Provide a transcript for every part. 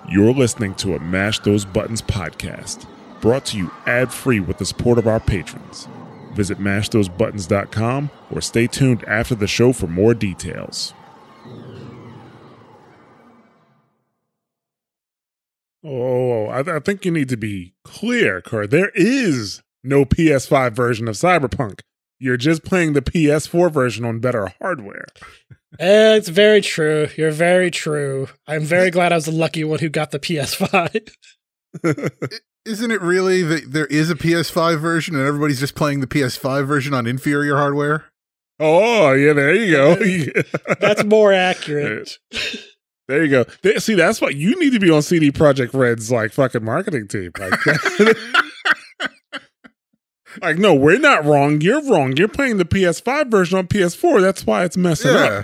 You're listening to a Mash Those Buttons podcast, brought to you ad-free with the support of our patrons. Visit mashthosebuttons.com or stay tuned after the show for more details. I think you need to be clear, Kurt. There is no PS5 version of Cyberpunk. You're just playing the PS4 version on better hardware. It's very true. You're very true. I'm very glad I was the lucky one who got the PS5. Isn't it really that there is a PS5 version and everybody's just playing the PS5 version on inferior hardware? Oh, yeah, there you go. That's more accurate. There you go. See, that's what you need to be on CD Projekt Red's like fucking marketing team. Like, no, we're not wrong. You're wrong. You're playing the PS5 version on PS4. That's why it's messing up.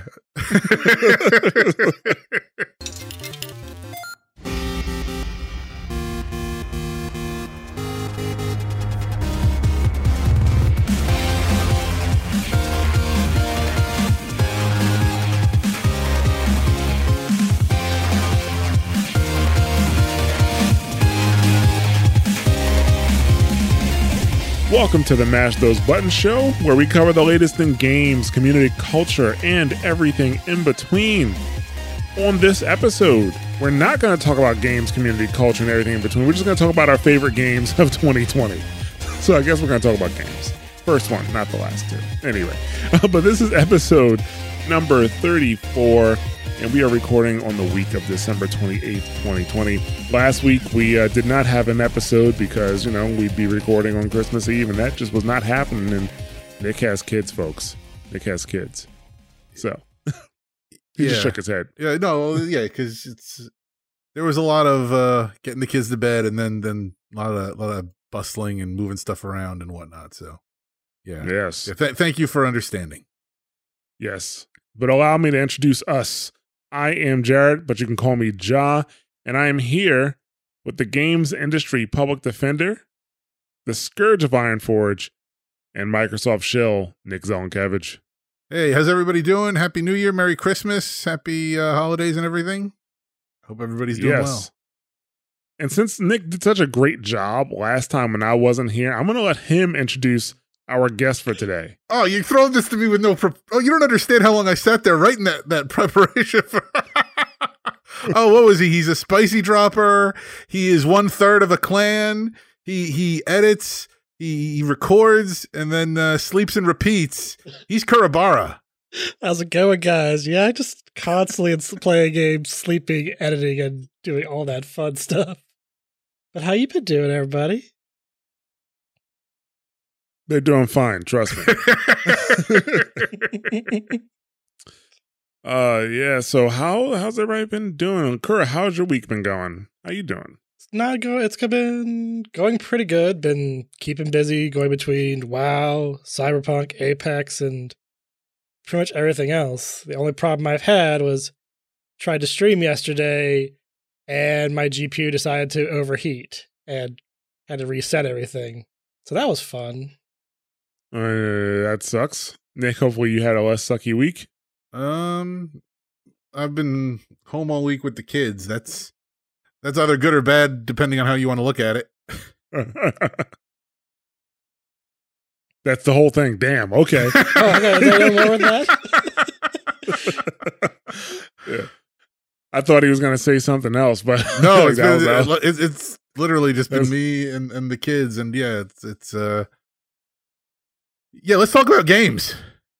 Welcome to the Mash Those Buttons show, where we cover the latest in games, community culture, and everything in between. On this episode, we're not going to talk about games, community culture, and everything in between. We're just going to talk about our favorite games of 2020. So I guess we're going to talk about games. First one, not the last two. Anyway, but this is episode number 34. And we are recording on the week of December 28th, 2020. Last week, we did not have an episode because, we'd be recording on Christmas Eve, and that just was not happening. And Nick has kids, folks. Nick has kids. So, he just shook his head. Yeah, no, yeah, because there was a lot of getting the kids to bed and then a lot of bustling and moving stuff around and whatnot. So, yeah. Yes. Yeah, thank you for understanding. Yes. But allow me to introduce us. I am Jared, but you can call me Ja, and I am here with the games industry public defender, the scourge of Ironforge, and Microsoft shill, Nick Zelenkevich. Hey, how's everybody doing? Happy New Year, Merry Christmas, Happy holidays and everything. Hope everybody's doing well. And since Nick did such a great job last time when I wasn't here, I'm going to let him introduce our guest for today. Oh, you throwing this to me with no... you don't understand how long I sat there writing that preparation for... Oh, what was he? He's a spicy dropper. He is 1/3 of a clan. He edits, he records, and then sleeps and repeats. He's Kurabara. How's it going, guys? Yeah, I just constantly playing games, sleeping, editing, and doing all that fun stuff. But how you been doing, everybody? They're doing fine, trust me. Yeah, so how's everybody been doing? Kura, how's your week been going? How you doing? It's been going pretty good. Been keeping busy, going between WoW, Cyberpunk, Apex, and pretty much everything else. The only problem I've had was tried to stream yesterday, and my GPU decided to overheat and had to reset everything. So that was fun. That sucks. Nick, hopefully you had a less sucky week. I've been home all week with the kids. That's either good or bad, depending on how you want to look at it. That's the whole thing. Damn. Okay. Okay. Is there more than that? Yeah. I thought he was going to say something else, but no, it's literally just been me and the kids, and yeah, it's yeah. Let's talk about games.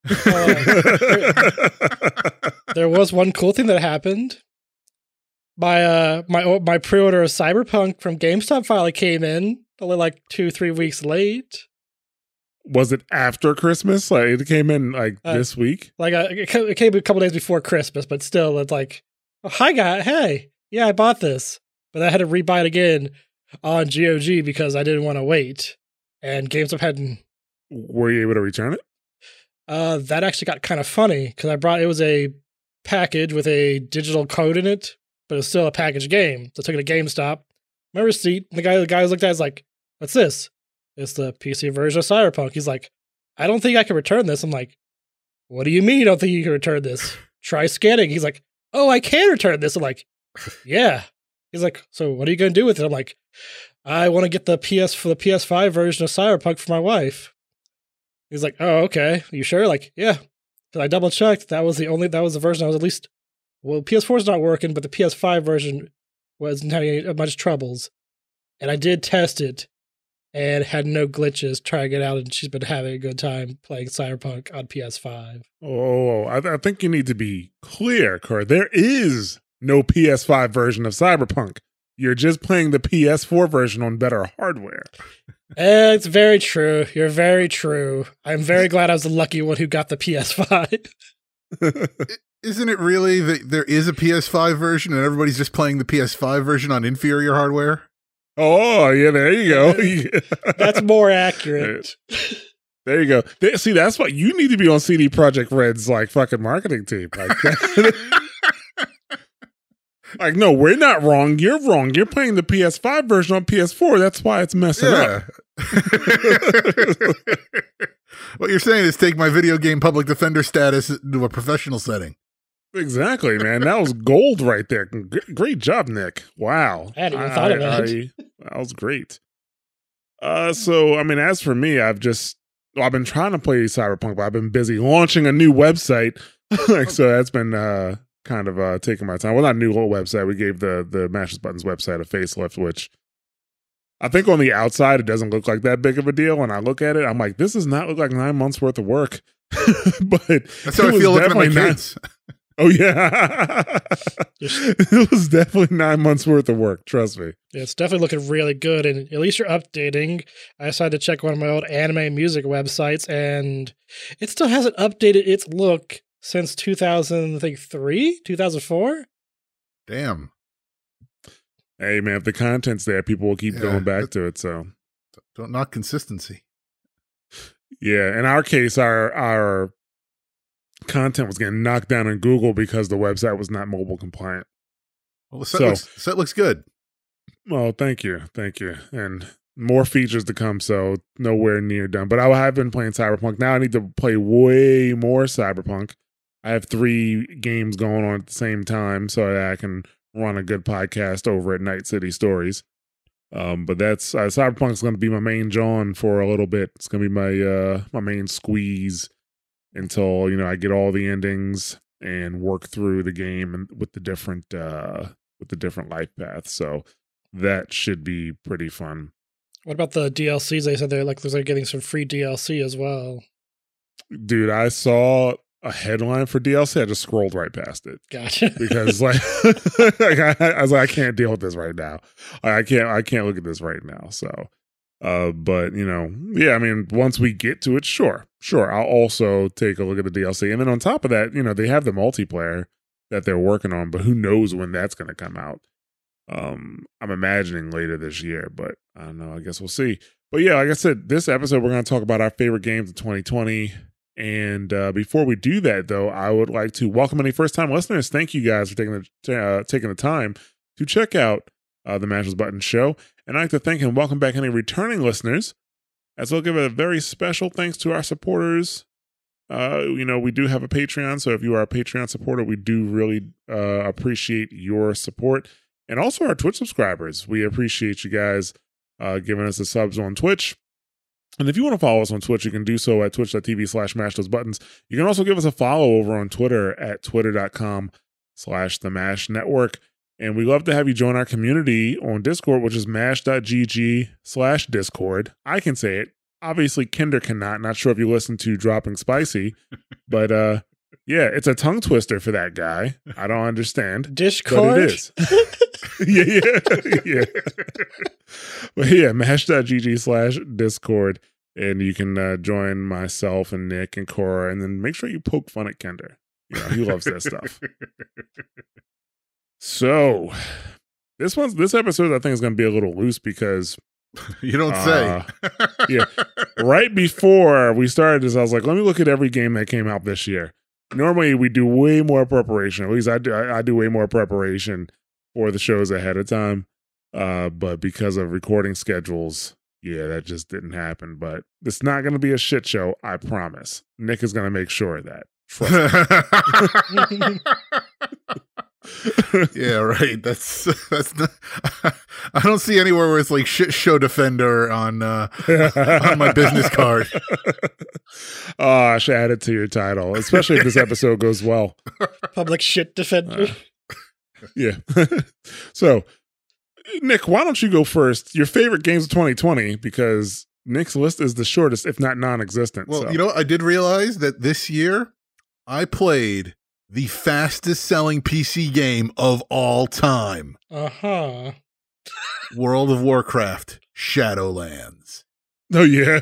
There was one cool thing that happened. My pre-order of Cyberpunk from GameStop finally came in, only like 2-3 weeks late. Was it after Christmas? Like it came in this week? Like it came a couple days before Christmas, but still, it's like, oh, hi guy, hey, yeah, I bought this, but I had to rebuy it again on GOG because I didn't want to wait, and GameStop hadn't. Were you able to return it? That actually got kind of funny because it was a package with a digital code in it, but it's still a packaged game. So I took it to GameStop, my receipt, and the guy who looked at it was like, what's this? It's the PC version of Cyberpunk. He's like, I don't think I can return this. I'm like, what do you mean you don't think you can return this? Try scanning. He's like, oh, I can return this. I'm like, yeah. He's like, so what are you going to do with it? I'm like, I want to get the PS5 version of Cyberpunk for my wife. He's like, oh, okay. You sure? Like, yeah. So I double checked. That was the version I was at least, well, PS4's not working, but the PS5 version wasn't having much troubles. And I did test it and had no glitches trying it out, and she's been having a good time playing Cyberpunk on PS5. Oh, I think you need to be clear, Kurt. There is no PS5 version of Cyberpunk. You're just playing the PS4 version on better hardware. It's very true. You're very true. I'm very glad I was the lucky one who got the PS5. Isn't it really that there is a PS5 version and everybody's just playing the PS5 version on inferior hardware? Oh, yeah, there you go. That's more accurate. There you go. See, that's what you need to be on CD Projekt Red's like fucking marketing team. Like, no, we're not wrong. You're wrong. You're playing the PS5 version on PS4. That's why it's messing up. What you're saying is take my video game public defender status into a professional setting. Exactly, man. That was gold right there. Great job, Nick. Wow. I hadn't even thought of that. That was great. So, I mean, as for me, I've been trying to play Cyberpunk, but I've been busy launching a new website. So that's been kind of taking my time. Well, not a new whole website. We gave the Mashes Buttons website a facelift, which I think on the outside, it doesn't look like that big of a deal. When I look at it, I'm like, this does not look like 9 months worth of work. But that's how I feel looking at my kids. Oh, yeah. It was definitely 9 months worth of work. Trust me. Yeah, it's definitely looking really good. And at least you're updating. I decided to check one of my old anime music websites, and it still hasn't updated its look since 2003, 2004. Damn. Hey, man, if the content's there, people will keep going back to it. So don't knock consistency. Yeah. In our case, our content was getting knocked down in Google because the website was not mobile compliant. Well, the set looks good. Well, thank you. And more features to come, so nowhere near done. But I have been playing Cyberpunk. Now I need to play way more Cyberpunk. I have 3 games going on at the same time so that I can run a good podcast over at Night City Stories. But that's Cyberpunk's going to be my main John for a little bit. It's going to be my main squeeze until, I get all the endings and work through the game and with the different life paths. So that should be pretty fun. What about the DLCs? They said they're getting some free DLC as well. Dude, I saw a headline for DLC. I just scrolled right past it. Gotcha. Because I was like, I can't deal with this right now. I can't look at this right now. So, but yeah, I mean, once we get to it, sure. I'll also take a look at the DLC. And then on top of that, they have the multiplayer that they're working on, but who knows when that's going to come out. I'm imagining later this year, but I don't know. I guess we'll see. But yeah, like I said, this episode, we're going to talk about our favorite games of 2020. And before we do that, though, I would like to welcome any first-time listeners. Thank you guys for taking the time to check out the Mashes Buttons show. And I'd like to thank and welcome back any returning listeners, as well give a very special thanks to our supporters. We do have a Patreon, so if you are a Patreon supporter, we do really appreciate your support. And also our Twitch subscribers. We appreciate you guys giving us the subs on Twitch. And if you want to follow us on Twitch, you can do so at twitch.tv/mashthosebuttons. You can also give us a follow over on Twitter at twitter.com/themashnetwork. And we'd love to have you join our community on Discord, which is mash.gg/Discord. I can say it. Obviously, Kinder cannot. Not sure if you listen to Dropping Spicy, but yeah, it's a tongue twister for that guy. I don't understand. Discord? But it is. Yeah. But yeah, mash.gg/Discord. And you can join myself and Nick and Cora, and then make sure you poke fun at Kinder. He loves that stuff. So this episode, I think, is going to be a little loose because you don't say. Yeah. Right before we started this, I was like, let me look at every game that came out this year. Normally, we do way more preparation. At least I do way more preparation for the shows ahead of time. But because of recording schedules, yeah, that just didn't happen. But it's not going to be a shit show, I promise. Nick is going to make sure of that. Trust me. Yeah, right. That's not, I don't see anywhere where it's like shit show defender on my business card. Oh, I should add it to your title, especially if this episode goes well. Public shit defender. Yeah. So, Nick, why don't you go first? Your favorite games of 2020, because Nick's list is the shortest, if not non-existent. Well, so. you know, I did realize that this year I played the fastest selling PC game of all time. Uh-huh. World of Warcraft Shadowlands. Oh, yeah.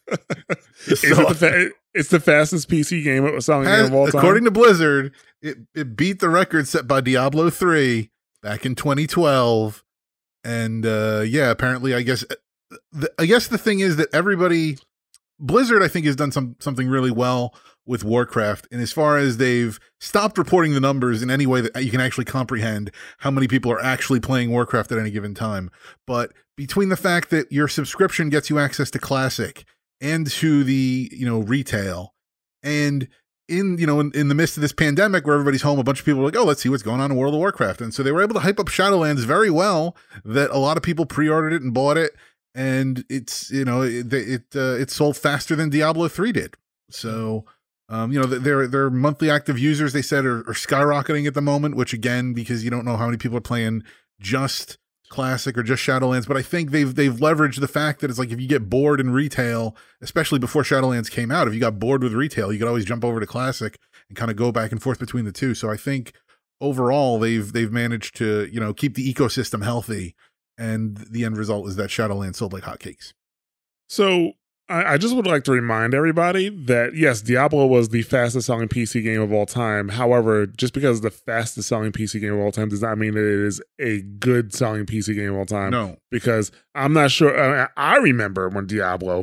So, It's the fastest PC game selling game of all time. According to Blizzard, it beat the record set by Diablo 3 back in 2012. And yeah, apparently, I guess the thing is that Blizzard, I think, has done something really well with Warcraft. And as far as they've stopped reporting the numbers in any way that you can actually comprehend how many people are actually playing Warcraft at any given time. But between the fact that your subscription gets you access to Classic and to the, retail, and in the midst of this pandemic where everybody's home, a bunch of people are like, oh, let's see what's going on in World of Warcraft. And so they were able to hype up Shadowlands very well, that a lot of people pre-ordered it and bought it. And it's, it sold faster than Diablo 3 did. So, their monthly active users, they said, are skyrocketing at the moment, which again, because you don't know how many people are playing just Classic or just Shadowlands. But I think they've leveraged the fact that it's like, if you get bored in retail, especially before Shadowlands came out, if you got bored with retail, you could always jump over to Classic and kind of go back and forth between the two. So I think overall they've managed to, keep the ecosystem healthy. And the end result is that Shadowlands sold like hotcakes. So I just would like to remind everybody that, yes, Diablo was the fastest selling PC game of all time. However, just because it's the fastest selling PC game of all time does not mean that it is a good selling PC game of all time. No. Because I'm not sure. I remember when Diablo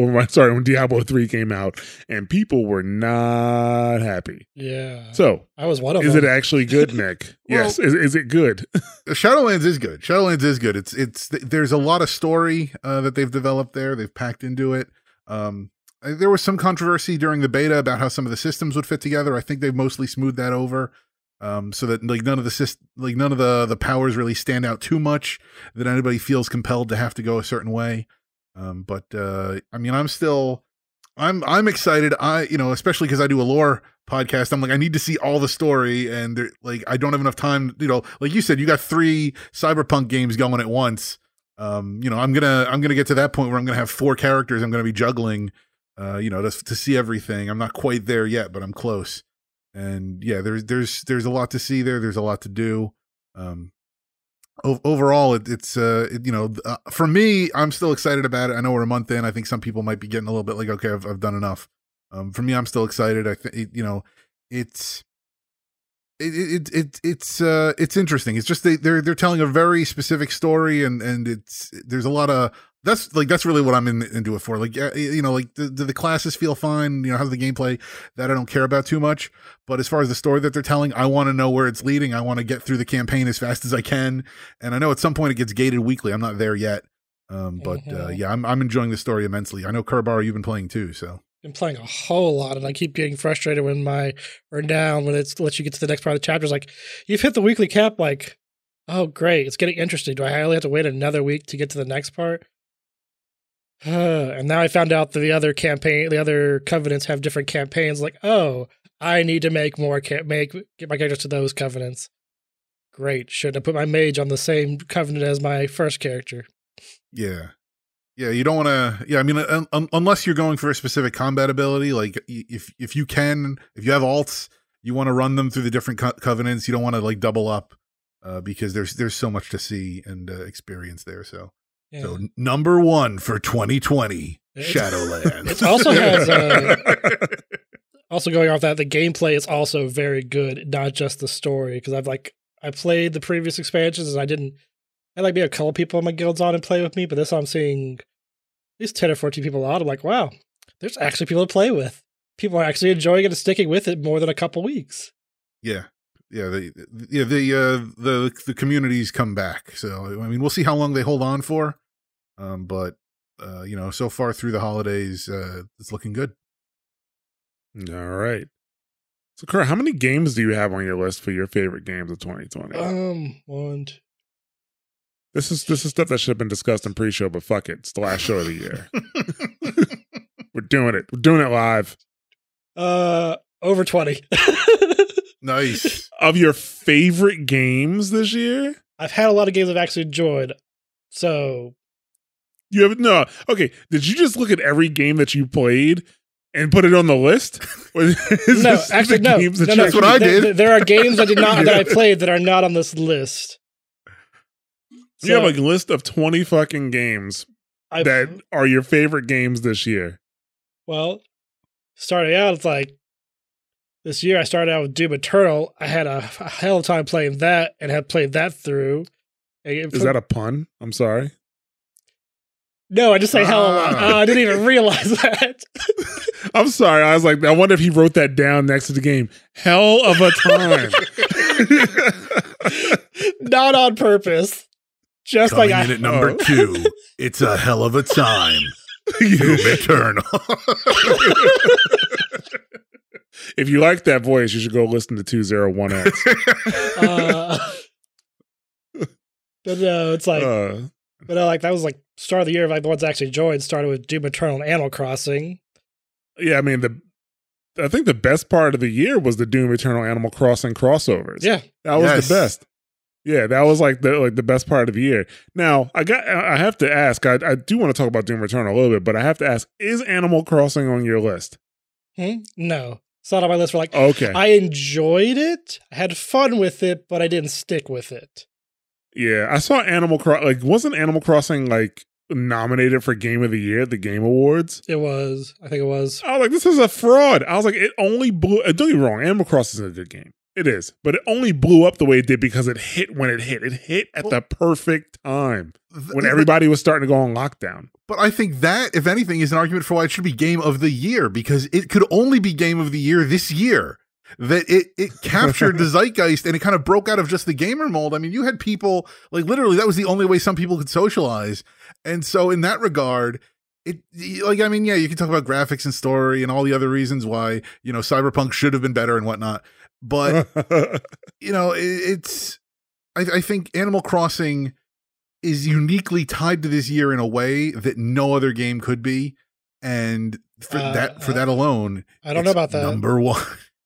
3 came out and people were not happy. Yeah. So I was one of them. Is it actually good, Nick? Yes. Is it good? Shadowlands is good. Shadowlands is good. There's a lot of story that they've developed there. They've packed into it. There was some controversy during the beta about how some of the systems would fit together. I think they've mostly smoothed that over, so that none of the powers really stand out too much, that anybody feels compelled to have to go a certain way. But I mean, I'm excited. Especially because I do a lore podcast. I'm like, I need to see all the story, and I don't have enough time. Like you said, you got 3 Cyberpunk games going at once. I'm gonna get to that point where I'm gonna have 4 characters I'm gonna be juggling, to see everything. I'm not quite there yet, but I'm close. And yeah, there's a lot to see there. There's a lot to do. Overall, it's for me, I'm still excited about it. I know we're a month in. I think some people might be getting a little bit like, okay, I've done enough. For me, I'm still excited. I think it's interesting. It's just they're telling a very specific story, and there's a lot of that's really what I'm into it for. Like, do the classes feel fine? How's the gameplay? That I don't care about too much. But as far as the story that they're telling, I want to know where it's leading. I want to get through the campaign as fast as I can. And I know at some point it gets gated weekly. I'm not there yet. Yeah, I'm enjoying the story immensely. I know Kurbara, you've been playing too, so. Been playing a whole lot, and I keep getting frustrated when it lets you get to the next part of the chapter. It's like, you've hit the weekly cap, like, oh great, it's getting interesting. Do I really have to wait another week to get to the next part? And now I found out that the other covenants have different campaigns. Like, oh, I need to make more get my characters to those covenants. Great, shouldn't have put my mage on the same covenant as my first character. Yeah. Yeah, you don't want to. Yeah, I mean, unless you're going for a specific combat ability, like if you have alts, you want to run them through the different covenants. You don't want to double up, because there's so much to see and experience there. So, yeah. So number 1 for 2020, Shadowlands. It also has. Also going off that, the gameplay is also very good, not just the story. Because I played the previous expansions, and I like being a couple people in my guilds on and play with me, but this I'm seeing at least 10 or 14 people on. I'm like, wow, there's actually people to play with. People are actually enjoying it and sticking with it more than a couple weeks. Yeah. Yeah. The communities come back. So, I mean, we'll see how long they hold on for. But so far through the holidays, it's looking good. All right. So, Kurt, how many games do you have on your list for your favorite games of 2020? One. This is stuff that should have been discussed in pre-show, but fuck it. It's the last show of the year. We're doing it. We're doing it live. Over 20. Nice. Of your favorite games this year? I've had a lot of games I've actually enjoyed. So You have no. Okay, did you just look at every game that you played and put it on the list? no. That's what I did. There are games I did not that I played that are not on this list. You have a list of 20 fucking games that are your favorite games this year. Well, starting out, it's like this year I started out with Doom Eternal. I had a hell of a time playing that and had played that through. Is that a pun? I'm sorry. No, I just say hell a lot. Oh, I didn't even realize that. I'm sorry. I was like, I wonder if he wrote that down next to the game. Hell of a time. Not on purpose. Just Coming like in at number 2, it's a hell of a time. Doom Eternal. If you like that voice, you should go listen to 201X. But no, it's like, but no, like that was like start of the year. Like the ones I actually joined started with Doom Eternal and Animal Crossing. Yeah, I mean I think the best part of the year was the Doom Eternal Animal Crossing crossovers. Yeah, that was the best. Yeah, that was like the best part of the year. Now, I have to ask. I do want to talk about Doom Eternal a little bit, but I have to ask: is Animal Crossing on your list? No, it's not on my list. For like, okay, I enjoyed it, I had fun with it, but I didn't stick with it. Yeah, I saw Animal Crossing. Like, wasn't Animal Crossing like nominated for Game of the Year at the Game Awards? It was. I think it was. I was like, this is a fraud. I was like, it only blew. Don't get me wrong, Animal Crossing is a good game. It is, but it only blew up the way it did because it hit when it hit. It hit at the perfect time when everybody was starting to go on lockdown. But I think that, if anything, is an argument for why it should be Game of the Year, because it could only be Game of the Year this year. That it captured the zeitgeist and it kind of broke out of just the gamer mold. I mean, you had people, like literally that was the only way some people could socialize. And so in that regard, you can talk about graphics and story and all the other reasons why, Cyberpunk should have been better and whatnot. But, I think Animal Crossing is uniquely tied to this year in a way that no other game could be. And for that alone, I don't know about that. Number 1.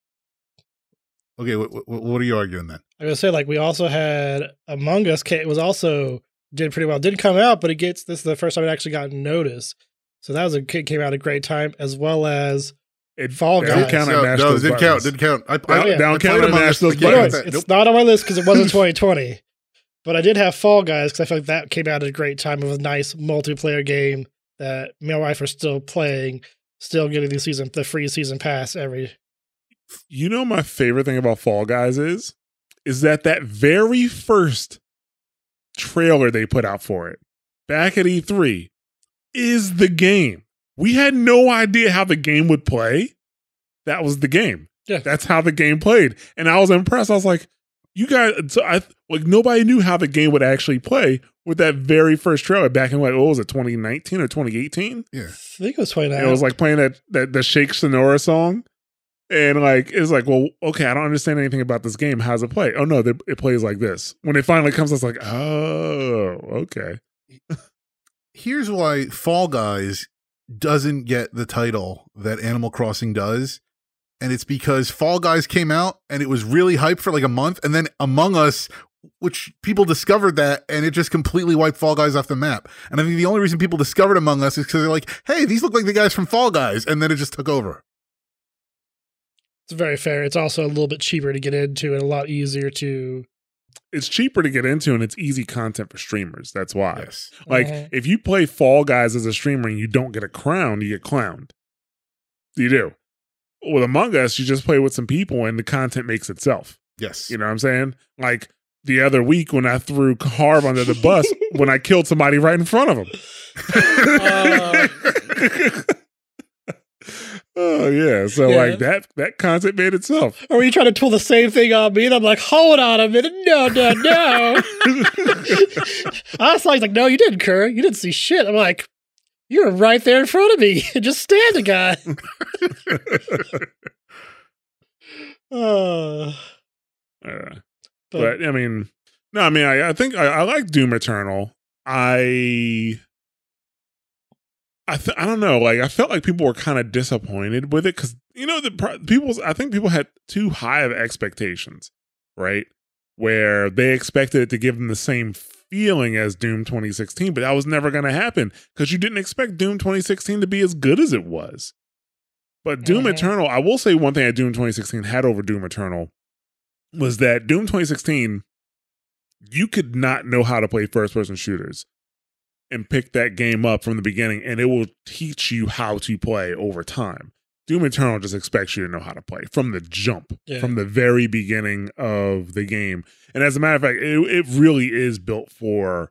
Okay, what are you arguing then? I was gonna say, like, we also had Among Us. It was also did pretty well. Didn't come out, but this is the first time it actually got notice. So that was came out at a great time, as well as Fall Guys. Didn't count. Didn't count. I don't count. It's not on my list because it wasn't 2020. But I did have Fall Guys because I feel like that came out at a great time. It was a nice multiplayer game that me and my wife are still playing, still getting the free season pass every. You know, my favorite thing about Fall Guys is that very first trailer they put out for it back at E3 is the game. We had no idea how the game would play. That was the game. Yeah. That's how the game played. And I was impressed. I was like, you guys, nobody knew how the game would actually play with that very first trailer back in, what was it, 2019 or 2018? Yeah. I think it was 2019. It was like playing the Shake Sonora song. And it's like, well, okay, I don't understand anything about this game. How's it play? Oh no, it plays like this. When it finally comes, it's like, oh, okay. Here's why Fall Guys doesn't get the title that Animal Crossing does. And it's because Fall Guys came out and it was really hyped for like a month. And then Among Us, which people discovered that, and it just completely wiped Fall Guys off the map. And I think the only reason people discovered Among Us is because they're like, hey, these look like the guys from Fall Guys. And then it just took over. It's very fair. It's also a little bit cheaper to get into and a lot easier to. It's cheaper to get into and it's easy content for streamers. That's why. Yes. Like, if you play Fall Guys as a streamer and you don't get a crown, you get clowned. You do. With Among Us, you just play with some people and the content makes itself. Yes. You know what I'm saying? Like, the other week when I threw Harv under the bus when I killed somebody right in front of him. Oh yeah, so like that concept made itself. Or were you trying to pull the same thing on me? And I'm like, hold on a minute, no. I was like, no, you didn't, Kerr. You didn't see shit. I'm like, you were right there in front of me. Just stand the guy. Uh, But I mean, no, I mean, I think I like Doom Eternal. I don't know. Like, I felt like people were kind of disappointed with it because I think people had too high of expectations, right? Where they expected it to give them the same feeling as Doom 2016, but that was never going to happen because you didn't expect Doom 2016 to be as good as it was. But Doom Eternal, I will say one thing that Doom 2016 had over Doom Eternal was that Doom 2016, you could not know how to play first-person shooters and pick that game up from the beginning, and it will teach you how to play over time. Doom Eternal just expects you to know how to play from the jump, from the very beginning of the game. And as a matter of fact, it really is built for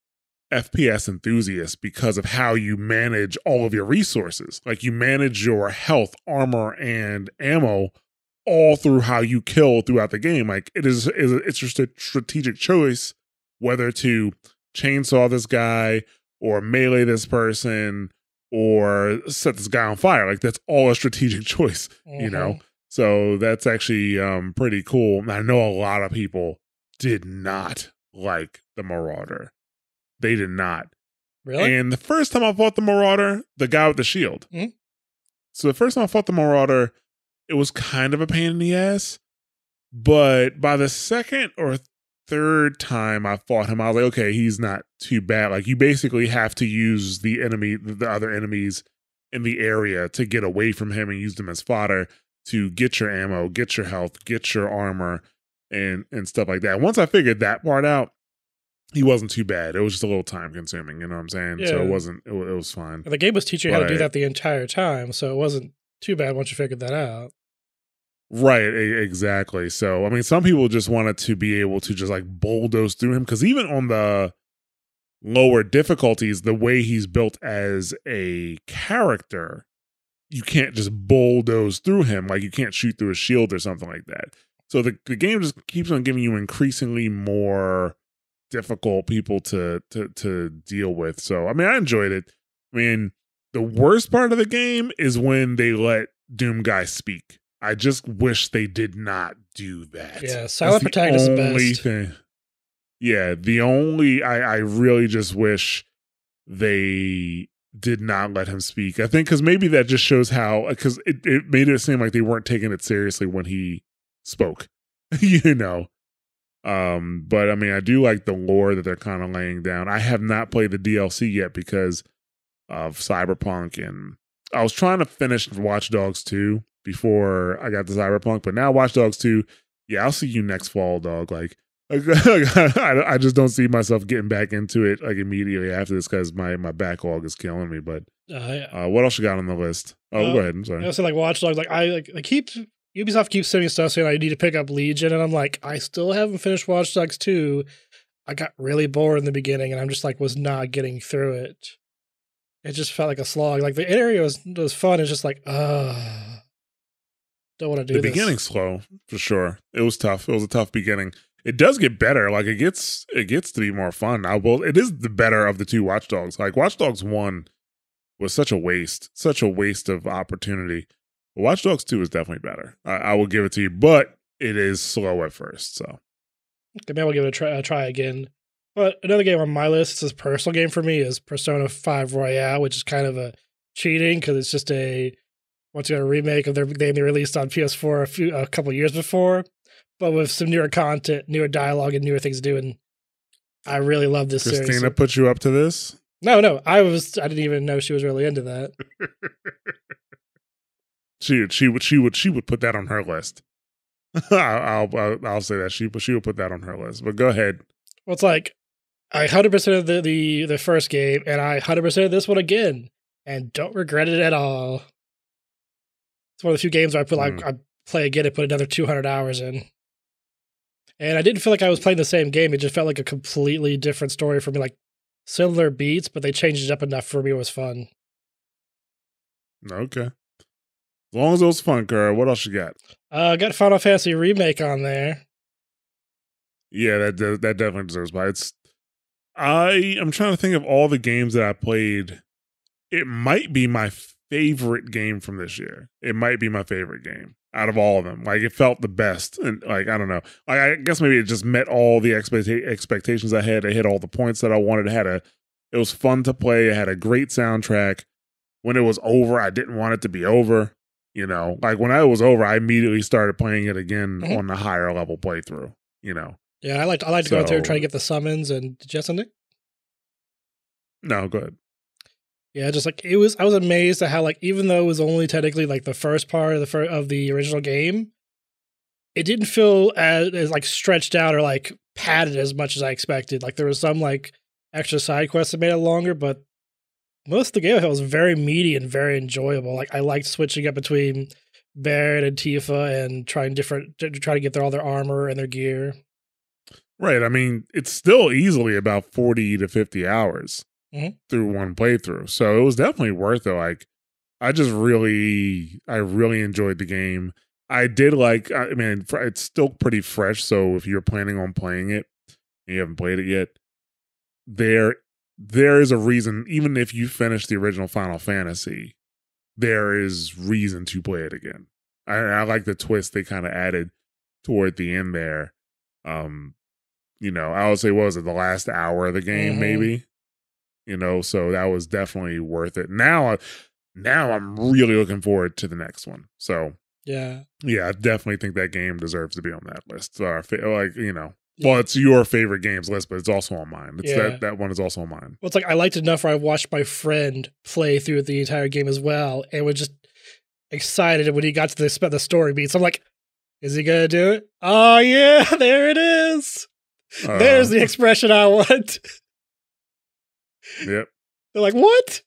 FPS enthusiasts because of how you manage all of your resources. Like, you manage your health, armor, and ammo all through how you kill throughout the game. Like, it's just a strategic choice whether to chainsaw this guy or melee this person or set this guy on fire. Like, that's all a strategic choice, you know? So that's actually pretty cool. And I know a lot of people did not like the Marauder. They did not. Really? And the first time I fought the Marauder, the guy with the shield. Mm-hmm. So the first time I fought the Marauder, it was kind of a pain in the ass. But by the second or third time I fought him, I was like, okay, he's not too bad. Like, you basically have to use the other enemies in the area to get away from him and use them as fodder to get your ammo, get your health, get your armor, and stuff like that. Once I figured that part out, he wasn't too bad. It was just a little time consuming, you know what I'm saying? Yeah. So it was fine. The game was teaching you how to do that the entire time, so it wasn't too bad once you figured that out. Right, exactly. So, I mean, some people just wanted to be able to just like bulldoze through him because even on the lower difficulties, the way he's built as a character, you can't just bulldoze through him. Like, you can't shoot through a shield or something like that. So the game just keeps on giving you increasingly more difficult people to deal with. So, I mean, I enjoyed it. I mean, the worst part of the game is when they let Doom Guy speak. I just wish they did not do that. Yeah, silent protagonist is best. Thing. Yeah, I really just wish they did not let him speak. I think because maybe that just shows how, because it made it seem like they weren't taking it seriously when he spoke, you know. But I mean, I do like the lore that they're kind of laying down. I have not played the DLC yet because of Cyberpunk, and I was trying to finish Watch Dogs 2 before I got to Cyberpunk, but now Watch Dogs 2, yeah, I'll see you next fall, dog. Like, I just don't see myself getting back into it like immediately after this because my backlog is killing me. But what else you got on the list? Oh, go ahead. I'm sorry. I also like Watch Dogs. Like, I keep Ubisoft keeps sending stuff saying I need to pick up Legion, and I'm like, I still haven't finished Watch Dogs 2. I got really bored in the beginning, and I'm just like, was not getting through it. It just felt like a slog. Like, the area was fun. It's just like, don't want to do this. The beginning's slow for sure. It was tough. It was a tough beginning. It does get better. Like, it gets to be more fun. It is the better of the two Watch Dogs. Like, Watch Dogs 1 was such a waste of opportunity. But Watch Dogs 2 is definitely better. I will give it to you, but it is slow at first. So okay, maybe I'll give it a try again. But another game on my list, it's a personal game for me, is Persona 5 Royale, which is kind of a cheating because it's just a remake of their game they released on PS4 a couple years before, but with some newer content, newer dialogue, and newer things to do. And I really love this series. Christina put you up to this? No, I didn't even know she was really into that. She would put that on her list. I'll say that she would put that on her list. But go ahead. Well, it's like I 100% of the first game, and I 100% of this one again, and don't regret it at all. It's one of the few games where I play again and put another 200 hours in. And I didn't feel like I was playing the same game. It just felt like a completely different story for me. Like, similar beats, but they changed it up enough for me. It was fun. Okay. As long as it was fun, girl. What else you got? Got Final Fantasy Remake on there. Yeah, that definitely deserves bites. I'm trying to think of all the games that I played. It might be my favorite game from this year. It might be my favorite game out of all of them. Like, it felt the best. And like, I don't know. Like, I guess maybe it just met all the expectations I had. It hit all the points that I wanted. It was fun to play. It had a great soundtrack. When it was over, I didn't want it to be over. You know, like when it was over, I immediately started playing it again on the higher level playthrough, you know. Yeah, I like to go through and try to get the summons. And did you have something? No, go ahead. Yeah, just like I was amazed at how, like, even though it was only technically like the first part of the original game, it didn't feel as like stretched out or like padded as much as I expected. Like, there was some like extra side quests that made it longer, but most of the game I felt was very meaty and very enjoyable. Like, I liked switching up between Barret and Tifa and trying to get all their armor and their gear. Right. I mean, it's still easily about 40 to 50 hours through one playthrough. So it was definitely worth it. Like, I really enjoyed the game. I did like, I mean, it's still pretty fresh. So if you're planning on playing it and you haven't played it yet, there is a reason, even if you finish the original Final Fantasy, there is reason to play it again. I like the twist they kind of added toward the end there. You know, I would say, what was it, the last hour of the game, maybe? You know, so that was definitely worth it. Now I'm really looking forward to the next one. So yeah, I definitely think that game deserves to be on that list. Like, you know, well, it's your favorite games list, but it's also on mine. That one is also on mine. Well, it's like I liked it enough where I watched my friend play through the entire game as well, and was just excited when he got to the story beats. I'm like, is he gonna do it? Oh yeah, there it is. There's the expression I want. Yep. They're like, what?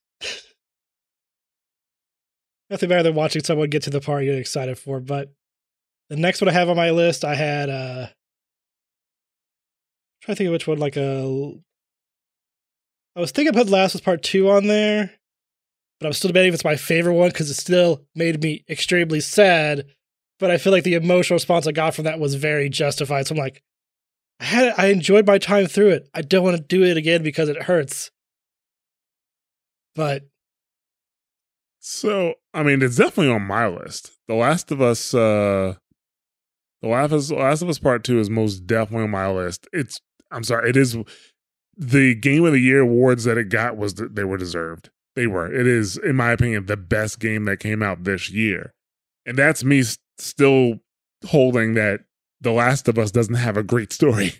Nothing better than watching someone get to the part you're excited for. But the next one I have on my list, I had trying to think of which one. I was thinking I put Last of Us Part 2 on there, but I'm still debating if it's my favorite one because it still made me extremely sad. But I feel like the emotional response I got from that was very justified. So I'm like, I enjoyed my time through it. I don't want to do it again because it hurts. But so, I mean, it's definitely on my list. The Last of Us Part 2 is most definitely on my list. It is the Game of the Year awards that it got they were deserved. They were. It is, in my opinion, the best game that came out this year. And that's me still holding that The Last of Us doesn't have a great story.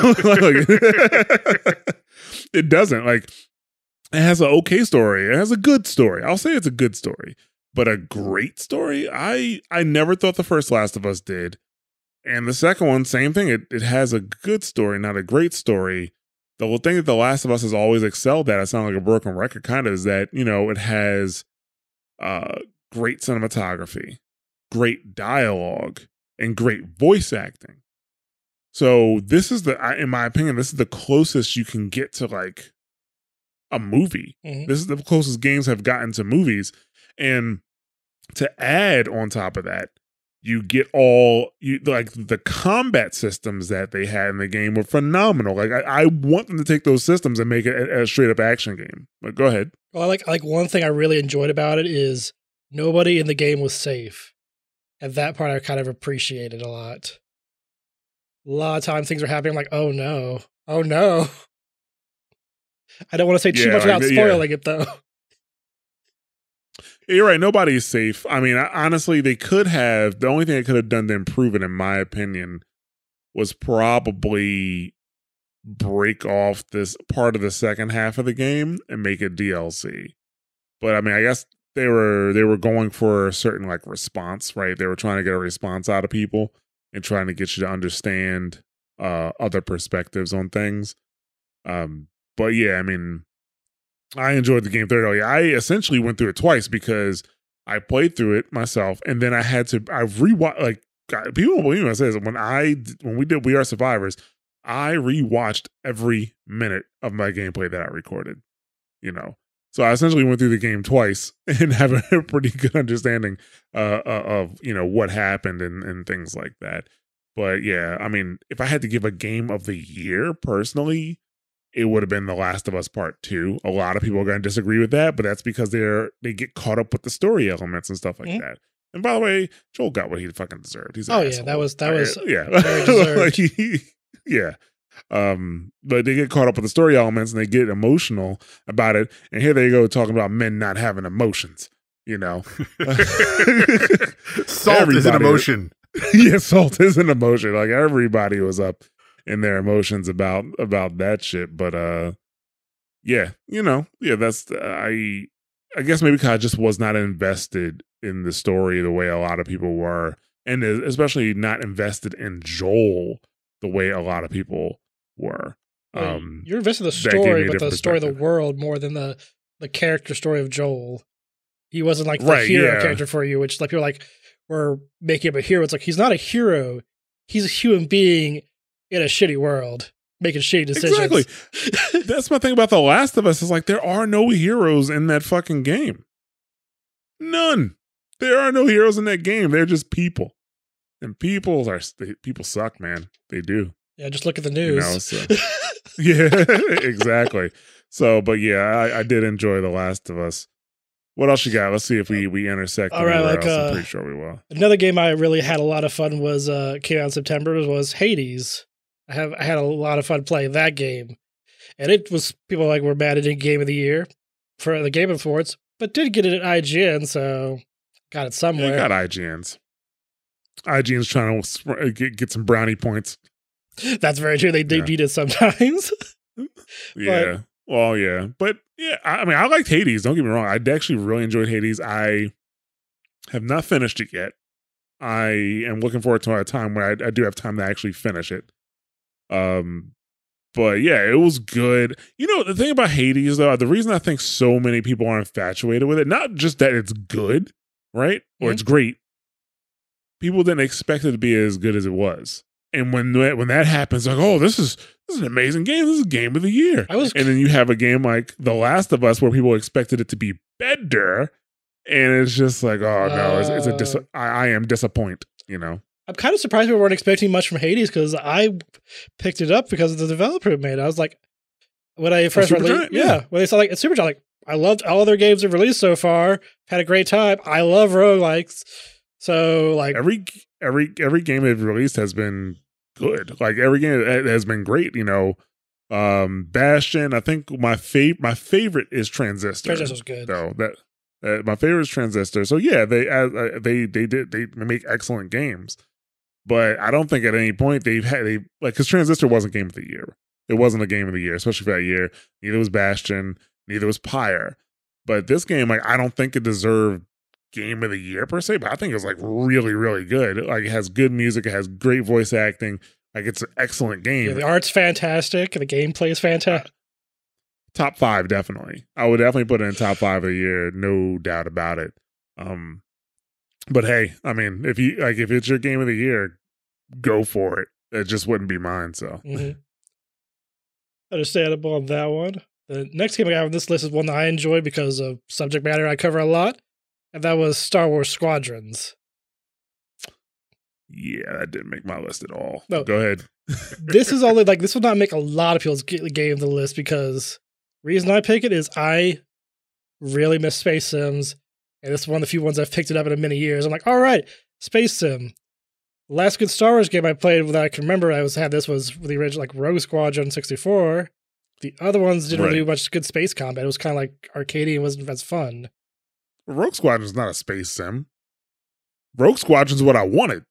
It doesn't. Like, it has an okay story. It has a good story. I'll say it's a good story. But a great story? I never thought the first Last of Us did. And the second one, same thing. It has a good story, not a great story. The thing that The Last of Us has always excelled at, I sound like a broken record kind of, is that, you know, it has great cinematography, great dialogue, and great voice acting. So this is in my opinion, this is the closest you can get to like a movie. This is the closest games have gotten to movies. And to add on top of that, you get like the combat systems that they had in the game were phenomenal. Like I want them to take those systems and make it a straight up action game. But go ahead. Well, I like one thing I really enjoyed about it is nobody in the game was safe. And that part I kind of appreciated a lot. A lot of times things are happening. I'm like, oh no. I don't want to say too much without spoiling it though. You're right. Nobody's safe. I mean, honestly, the only thing they could have done to improve it, in my opinion, was probably break off this part of the second half of the game and make it DLC. But I mean, I guess they were going for a certain like response, right? They were trying to get a response out of people and trying to get you to understand other perspectives on things. But yeah, I mean, I enjoyed the game thoroughly. I essentially went through it twice because I played through it myself, and then I rewatched. Like, God, people don't believe me. I say this, when we did We Are Survivors, I rewatched every minute of my gameplay that I recorded. You know, so I essentially went through the game twice and have a pretty good understanding of what happened and things like that. But yeah, I mean, if I had to give a game of the year personally, it would have been The Last of Us Part 2. A lot of people are going to disagree with that, but that's because they get caught up with the story elements and stuff like that. And by the way, Joel got what he fucking deserved. He's an asshole. that was yeah, very deserved. yeah. But they get caught up with the story elements and they get emotional about it. And here they go talking about men not having emotions. You know, salt is an emotion. Yeah, salt is an emotion. Like everybody was up in their emotions about that shit. But yeah, you know, yeah, that's I guess maybe because I just was not invested in the story the way a lot of people were, and especially not invested in Joel the way a lot of people were. You're invested in the story, but the story of the world more than the character story of Joel. He wasn't like the hero character for you, which like people like were making him a hero. It's like he's not a hero. He's a human being in a shitty world making shitty decisions. Exactly. That's my thing about The Last of Us is like there are no heroes in that fucking game. None. There are no heroes in that game. They're just people. And people suck, man. They do. Yeah, just look at the news. You know, so. Yeah, exactly. So, but yeah, I did enjoy The Last of Us. What else you got? Let's see if we intersect. All right, like I'm pretty sure we will. Another game I really had a lot of fun was came out in September was Hades. I had a lot of fun playing that game, and it was people like were mad at it Game of the Year for the Game Awards, but did get it at IGN, so got it somewhere. Yeah, got IGNs. IGN's trying to get some brownie points. That's very true. They need it sometimes. Yeah. Well, yeah. But yeah, I mean, I liked Hades. Don't get me wrong. I actually really enjoyed Hades. I have not finished it yet. I am looking forward to a time where I do have time to actually finish it. But yeah, it was good. You know, the thing about Hades, though, the reason I think so many people are infatuated with it, not just that it's good, right? Or it's great. People didn't expect it to be as good as it was. And when that happens, like, oh, this is an amazing game. This is Game of the Year. And then you have a game like The Last of Us where people expected it to be better, and it's just like, oh no, I am disappointed. You know, I'm kind of surprised we weren't expecting much from Hades because I picked it up because of the developer who made it. I was like, when I first released, when they saw like it's Supergiant, like I loved all their games they've released so far. Had a great time. I love roguelikes. So like every game they've released has been good. Like every game has been great. You know, Bastion. I think my favorite is Transistor. Transistor's good though. That my favorite is Transistor. So yeah, they make excellent games, but I don't think at any point because Transistor wasn't Game of the Year. It wasn't a Game of the Year, especially for that year. Neither was Bastion. Neither was Pyre. But this game, like, I don't think it deserved Game of the Year per se, but I think it was like really, really good. Like it has good music, it has great voice acting. Like it's an excellent game. Yeah, the art's fantastic, the gameplay is fantastic. Top 5, definitely. I would definitely put it in top 5 of the year, no doubt about it. But hey, I mean, if it's your Game of the Year, go for it. It just wouldn't be mine. So understandable on that one. The next game I have on this list is one that I enjoyed because of subject matter I cover a lot. And that was Star Wars Squadrons. Yeah, that didn't make my list at all. No. Go ahead. This is only like, this will not make a lot of people's game on the list because the reason I pick it is I really miss Space Sims. And this is one of the few ones I've picked it up in many years. I'm like, all right, Space Sim. The last good Star Wars game I played that I can remember had this was the original, like Rogue Squadron 64. The other ones didn't really do much good space combat. It was kind of like arcadey and wasn't as fun. Rogue Squadron is not a space sim. Rogue Squadron is what I wanted.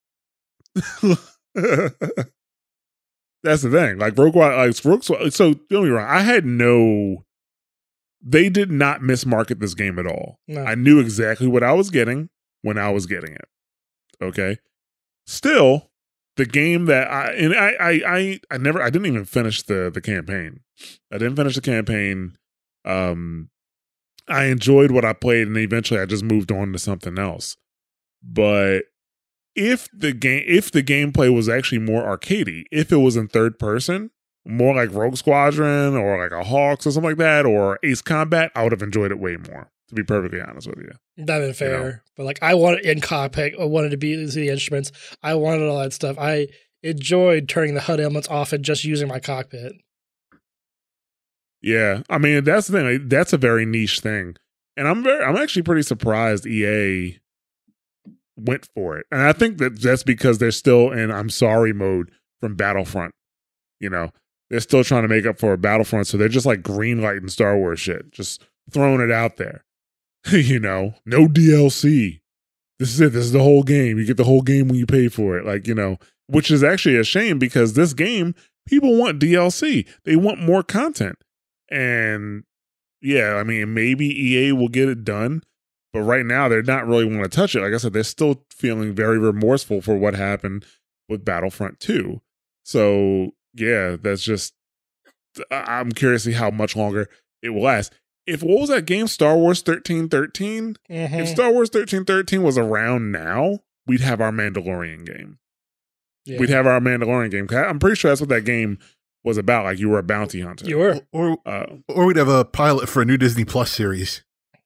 That's the thing. Like Rogue Squadron. So don't get me wrong. They did not mismarket this game at all. No. I knew exactly what I was getting when I was getting it. Okay. Still, the game that I didn't even finish the campaign. I didn't finish the campaign. I enjoyed what I played, and eventually I just moved on to something else. But if the gameplay was actually more arcadey, if it was in third person, more like Rogue Squadron or like a Hawks or something like that, or Ace Combat, I would have enjoyed it way more, to be perfectly honest with you. That isn't fair. You know? But like I wanted in cockpit, I wanted to be the instruments, I wanted all that stuff. I enjoyed turning the HUD elements off and just using my cockpit. Yeah, I mean that's the thing. Like, that's a very niche thing, and I'm actually pretty surprised EA went for it, and I think that's because they're still in I'm sorry mode from Battlefront. You know, they're still trying to make up for Battlefront, so they're just like greenlighting Star Wars shit, just throwing it out there. You know, no DLC. This is it. This is the whole game. You get the whole game when you pay for it. Like, you know, which is actually a shame because this game, people want DLC. They want more content. And yeah, I mean, maybe EA will get it done, but right now they're not really want to touch it. Like I said, they're still feeling very remorseful for what happened with Battlefront 2. So yeah, that's just, I'm curious to see how much longer it will last. If what was that game, Star Wars 1313? If Star Wars 1313 was around now, we'd have our Mandalorian game. Yeah. We'd have our Mandalorian game. I'm pretty sure that's what that game was about. Like you were a bounty hunter. You were. Or we'd have a pilot for a new Disney Plus series.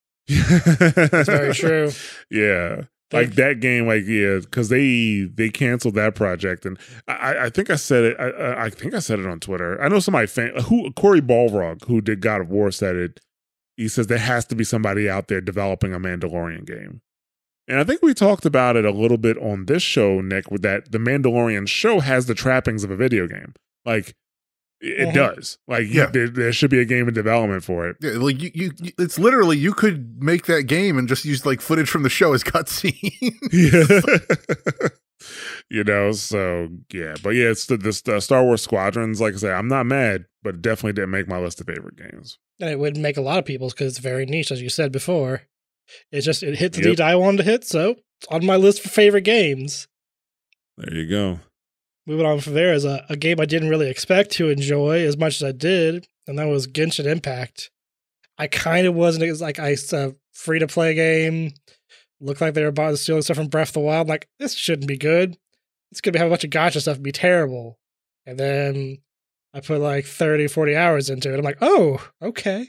That's very true. Yeah. Like that game, like, yeah, because they canceled that project. And I think I said it. I think I said it on Twitter. I know somebody, Corey Balrog, who did God of War, said it. He says there has to be somebody out there developing a Mandalorian game. And I think we talked about it a little bit on this show, Nick, with that the Mandalorian show has the trappings of a video game. Like, it does. Like, yeah. There should be a game in development for it. Yeah, like, you it's literally, you could make that game and just use, like, footage from the show as cutscenes. Yeah. You know, so, yeah. But, yeah, it's the Star Wars Squadrons. Like I said, I'm not mad, but it definitely didn't make my list of favorite games. And it would make a lot of people's because it's very niche, as you said before. It hit the beat I wanted to hit, so it's on my list for favorite games. There you go. Moving on from there is a game I didn't really expect to enjoy as much as I did, and that was Genshin Impact. I kind of wasn't, it was like a free-to-play game. Looked like they were stealing stuff from Breath of the Wild. I'm like, this shouldn't be good. It's going to have a bunch of gacha stuff and be terrible. And then I put like 30, 40 hours into it. I'm like, oh, okay.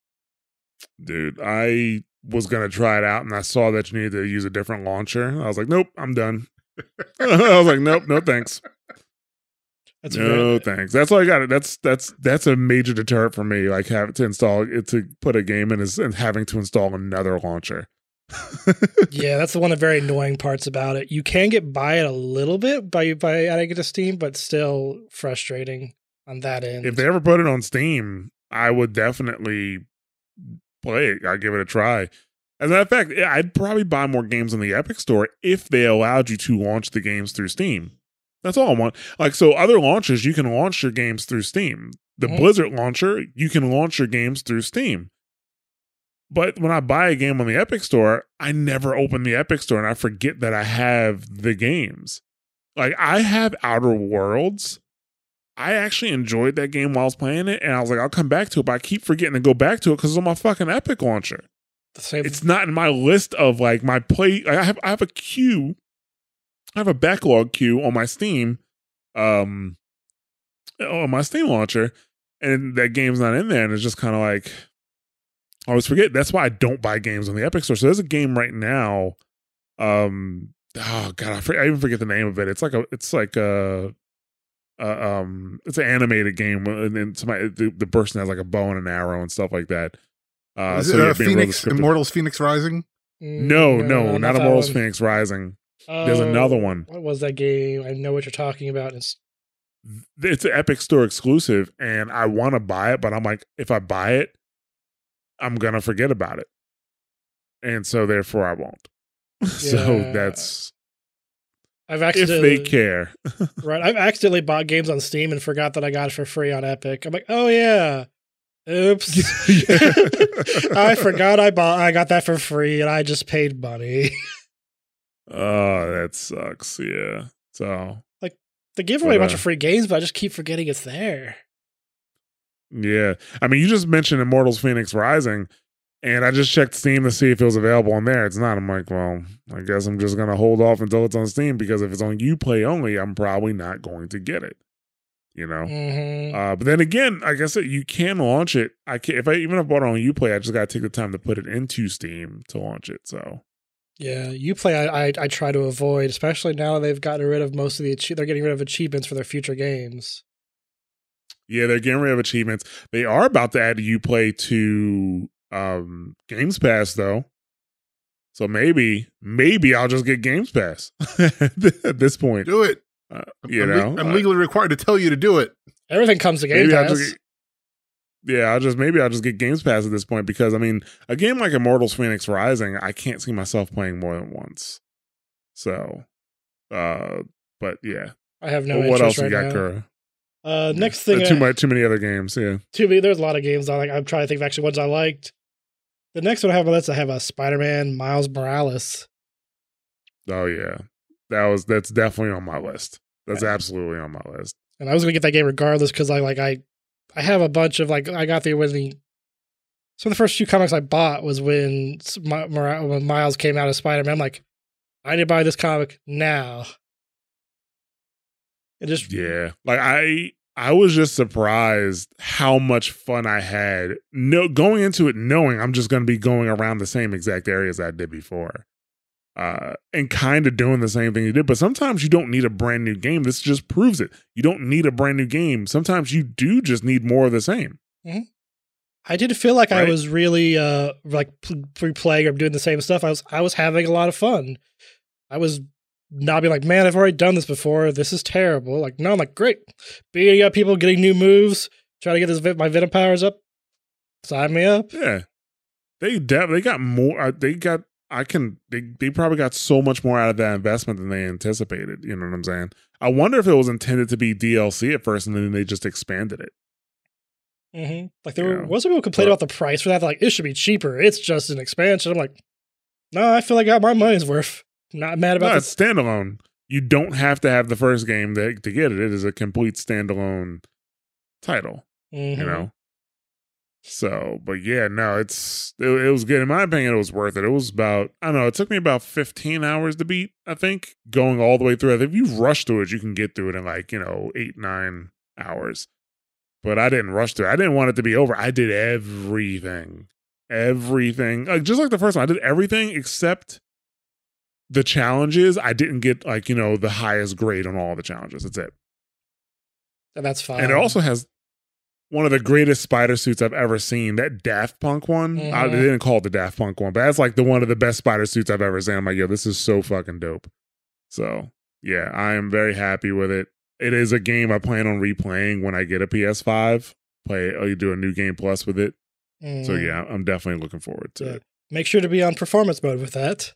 Dude, I was going to try it out, and I saw that you needed to use a different launcher. I was like, nope, I'm done. I was like, nope, no thanks. Thanks. That's all I got. That's a major deterrent for me. Like having to put a game in and having to install another launcher. Yeah, that's one of the very annoying parts about it. You can get by it a little bit by adding it to Steam, but still frustrating on that end. If they ever put it on Steam, I would definitely play it. I'd give it a try. As a matter of fact, I'd probably buy more games on the Epic Store if they allowed you to launch the games through Steam. That's all I want. Like, so other launchers, you can launch your games through Steam. The Blizzard launcher, you can launch your games through Steam. But when I buy a game on the Epic Store, I never open the Epic Store and I forget that I have the games. Like, I have Outer Worlds. I actually enjoyed that game while I was playing it, and I was like, I'll come back to it, but I keep forgetting to go back to it because it's on my fucking Epic launcher. It's not in my list of like my play. I have a queue. I have a backlog queue on my Steam, on my Steam launcher, and that game's not in there. And it's just kind of like, I always forget. That's why I don't buy games on the Epic Store. So there's a game right now. Oh God, I even forget the name of it. It's an animated game, and then the person has like a bow and an arrow and stuff like that. Is it Immortals Phoenix Rising? No, not Immortals Phoenix Rising. There's another one. What was that game? I know what you're talking about. It's an Epic Store exclusive, and I want to buy it, but I'm like, if I buy it, I'm gonna forget about it, and so therefore I won't. Yeah. So that's if they care. Right, I've accidentally bought games on Steam and forgot that I got it for free on Epic. I'm like, oh yeah. Oops. I forgot I got that for free and I just paid money. Oh, that sucks. Yeah. So like they give away a bunch of free games, but I just keep forgetting it's there. Yeah. I mean, you just mentioned Immortals Phoenix Rising, and I just checked Steam to see if it was available on there. It's not. I'm like, well, I guess I'm just gonna hold off until it's on Steam, because if it's on Uplay only, I'm probably not going to get it. You know, but then again, like I said, you can launch it. I can't, even if I bought it on Uplay, I just got to take the time to put it into Steam to launch it. So, yeah, Uplay, I try to avoid, especially now they've gotten rid of most of they're getting rid of achievements for their future games. Yeah, they're getting rid of achievements. They are about to add Uplay to Games Pass, though. So maybe I'll just get Games Pass at this point. Do it. I'm legally required to tell you to do it. Everything comes to Game Pass. I'll just get Games Pass at this point because, I mean, a game like Immortals Phoenix Rising, I can't see myself playing more than once. So, but yeah. I have no what interest else right you got, now. Kura? Next thing, too many other games. Yeah, there's a lot of games I'm trying to think of actually ones I liked. The next one I have on my list, I have a Spider-Man Miles Morales. Oh yeah, that's definitely on my list. That's absolutely on my list. And I was gonna get that game regardless because I have a bunch of I got the when the some of the first few comics I bought was when Miles came out as Spider-Man. I'm like, I need to buy this comic now. And just I was just surprised how much fun I had going into it knowing I'm just going to be going around the same exact areas I did before. And kind of doing the same thing you did. But sometimes you don't need a brand new game. This just proves it. You don't need a brand new game. Sometimes you do just need more of the same. Mm-hmm. I did feel like I was really replaying or doing the same stuff. I was having a lot of fun. I was not being like, man, I've already done this before. This is terrible. Like, no, I'm like, great. Beating up people, getting new moves, trying to get my Venom powers up. Sign me up. Yeah. They got more. They probably got so much more out of that investment than they anticipated. You know what I'm saying? I wonder if it was intended to be DLC at first and then they just expanded it. Mm-hmm. Like there was people complain about the price for that. Like, it should be cheaper. It's just an expansion. I'm like, no, I feel like I got my money's worth. I'm not mad about it's standalone. You don't have to have the first game to get it. It is a complete standalone title. Mm-hmm. You know? So, but yeah, no, it was good. In my opinion, it was worth it. It was about, I don't know, it took me about 15 hours to beat, I think, going all the way through. I think if you rush through it, you can get through it in 8-9 hours. But I didn't rush through it. I didn't want it to be over. I did everything. Just like the first one, I did everything except the challenges. I didn't get the highest grade on all the challenges. That's it. And that's fine. And it also has one of the greatest spider suits I've ever seen. That Daft Punk one. Mm-hmm. They didn't call it the Daft Punk one, but that's one of the best spider suits I've ever seen. I'm like, yo, this is so fucking dope. So yeah, I am very happy with it. It is a game I plan on replaying when I get a PS5. Do a new game plus with it. Mm. So yeah, I'm definitely looking forward to it. Make sure to be on performance mode with that.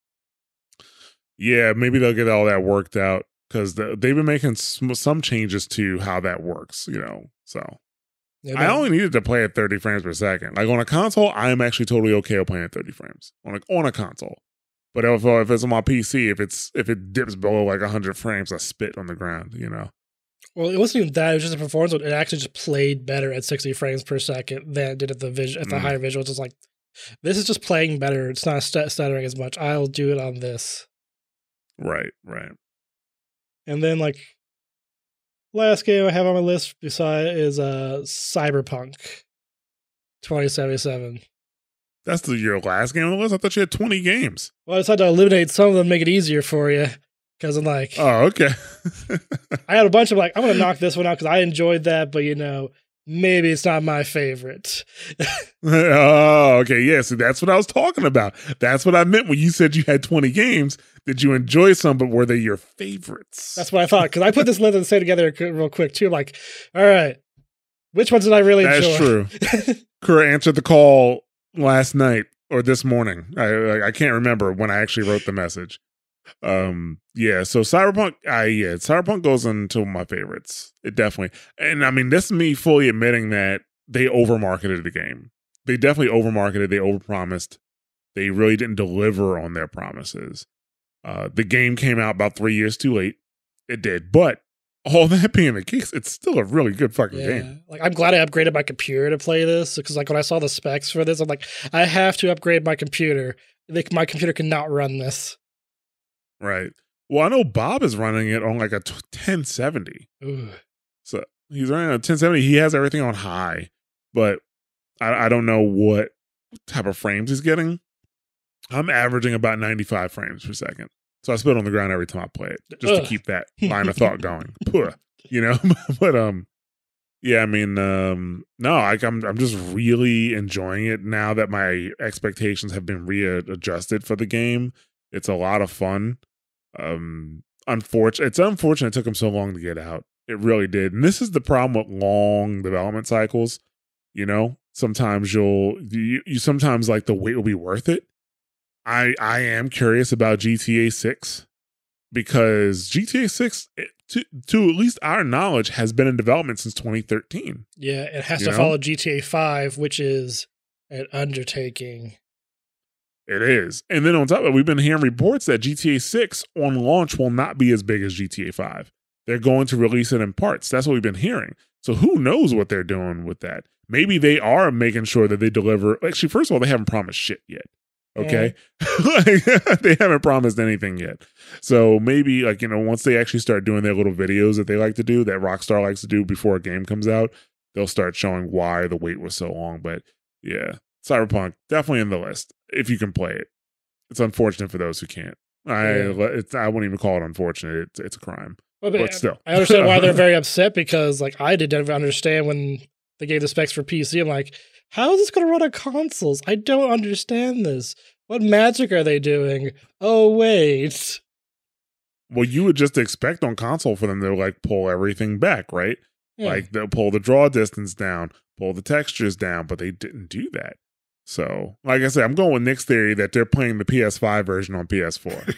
Yeah, maybe they'll get all that worked out because they've been making some changes to how that works, so. Yeah, I only needed to play at 30 frames per second. Like on a console, I'm actually totally okay with playing at 30 frames on a console. But if it's on my PC, if it dips below 100 frames, I spit on the ground, Well, it wasn't even that. It was just a performance. It actually just played better at 60 frames per second than it did at the higher visuals. It's like, this is just playing better. It's not stuttering as much. I'll do it on this. Right. And then last game I have on my list is Cyberpunk 2077. That's your last game on the list? I thought you had 20 games. Well, I decided to eliminate some of them, make it easier for you. Because I'm like, oh, okay. I had a bunch of I'm going to knock this one out because I enjoyed that, but maybe it's not my favorite. Oh, okay. Yeah, so that's what I was talking about. That's what I meant when you said you had 20 games. Did you enjoy some, but were they your favorites? That's what I thought. Because I put this list and say together real quick, too. I'm like, all right, which ones did I really enjoy? That's true. Kura answered the call last night or this morning. I can't remember when I actually wrote the message. Yeah, so Cyberpunk goes into my favorites. It definitely, and I mean, this is me fully admitting that they overmarketed the game. They definitely overmarketed, they overpromised. They really didn't deliver on their promises. The game came out about 3 years too late. It did, but all that being the case, it's still a really good fucking game. I'm glad I upgraded my computer to play this because when I saw the specs for this, I'm like, I have to upgrade my computer. My computer cannot run this. Right. Well, I know Bob is running it on a 1070. Ooh. So he's running a 1070. He has everything on high, but I don't know what type of frames he's getting. I'm averaging about 95 frames per second. So I spit on the ground every time I play it just to keep that line of thought going. But Yeah, I mean, no, I'm just really enjoying it now that my expectations have been readjusted for the game. It's a lot of fun. It's unfortunate it took them so long to get out. It really did. And this is the problem with long development cycles. You know, sometimes you sometimes like the wait will be worth it. I am curious about GTA 6 because GTA 6 to at least our knowledge has been in development since 2013. Yeah, it has to follow GTA 5, which is an undertaking. It is. And then on top of it, we've been hearing reports that GTA 6 on launch will not be as big as GTA 5. They're going to release it in parts. That's what we've been hearing. So who knows what they're doing with that? Maybe they are making sure that they deliver. Actually, first of all, they haven't promised shit yet. Okay. They haven't promised anything yet. So maybe once they actually start doing their little videos that they like to do, that Rockstar likes to do before a game comes out, they'll start showing why the wait was so long. But yeah, Cyberpunk, definitely in the list if you can play it. It's unfortunate for those who can't. I wouldn't even call it unfortunate. It's a crime. But still. I understand why they're very upset because I didn't understand when they gave the specs for PC. I'm like, how is this going to run on consoles? I don't understand this. What magic are they doing? Oh, wait. Well, you would just expect on console for them to pull everything back, right? Yeah. They'll pull the draw distance down, pull the textures down, but they didn't do that. So, like I said, I'm going with Nick's theory that they're playing the PS5 version on PS4.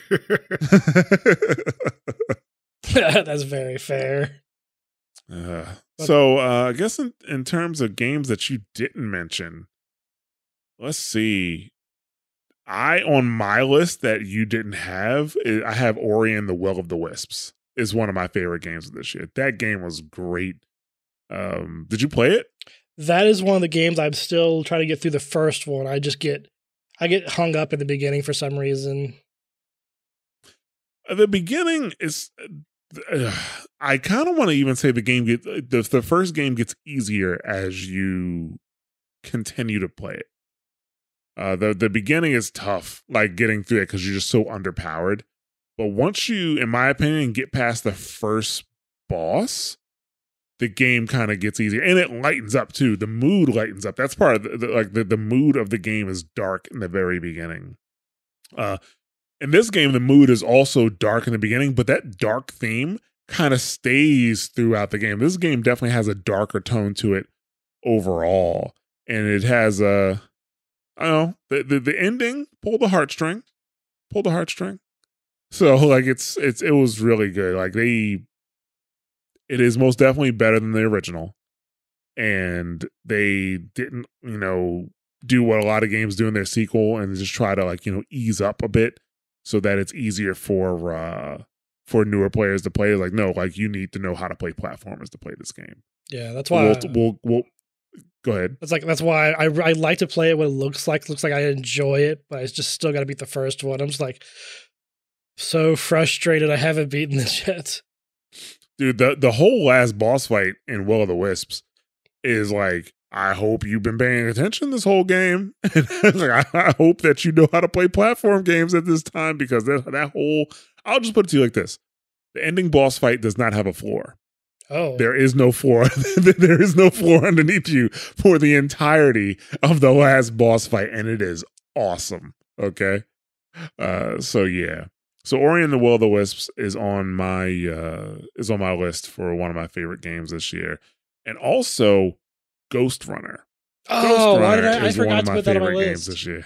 That's very fair. So, I guess in terms of games that you didn't mention, let's see. On my list that you didn't have, I have Ori and the Will of the Wisps. Is one of my favorite games of this year. That game was great. Did you play it? That is one of the games I'm still trying to get through the first one. I get hung up in the beginning for some reason. The beginning is... I kind of want to even say the game the first game gets easier as you continue to play it. The beginning is tough, getting through it because you're just so underpowered. But once you, in my opinion, get past the first boss, the game kind of gets easier, and it lightens up too. The mood lightens up. That's part of the mood of the game is dark in the very beginning. In this game, the mood is also dark in the beginning, but that dark theme kind of stays throughout the game. This game definitely has a darker tone to it overall, and it has the ending pulled the heartstring. So it was really good. It is most definitely better than the original, and they didn't do what a lot of games do in their sequel and just try to ease up a bit so that it's easier for newer players to play. You need to know how to play platformers to play this game. Yeah, that's why we'll go ahead. That's why I like to play it when it looks like I enjoy it, but I just still got to beat the first one. I'm just so frustrated I haven't beaten this yet. Dude, the whole last boss fight in Will of the Wisps is I hope you've been paying attention this whole game. I hope that you know how to play platform games at this time, because that whole, I'll just put it to you like this. The ending boss fight does not have a floor. Oh. There is no floor. There is no floor underneath you for the entirety of the last boss fight, and it is awesome. Okay? So yeah. So Ori and the Will of the Wisps is on my list for one of my favorite games this year. And also Ghost Runner. Oh, why did I forgot to put that on my list this year.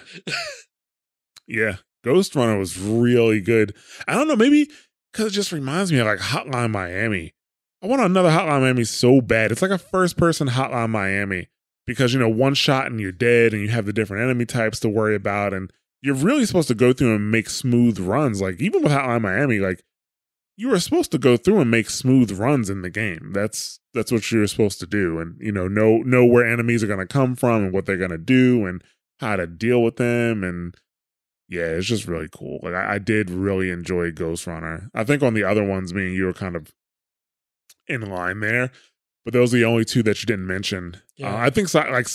Yeah, Ghost Runner was really good. I don't know, maybe because it just reminds me of Hotline Miami. I want another Hotline Miami so bad. It's like a first-person Hotline Miami because, one shot and you're dead and you have the different enemy types to worry about, and you're really supposed to go through and make smooth runs. Even with Hotline Miami, you were supposed to go through and make smooth runs in the game. That's what you're supposed to do, and know where enemies are going to come from and what they're going to do and how to deal with them. And yeah, it's just really cool. I did really enjoy Ghost Runner. I think on the other ones, me and you were kind of in line there, but those are the only two that you didn't mention. Yeah. I think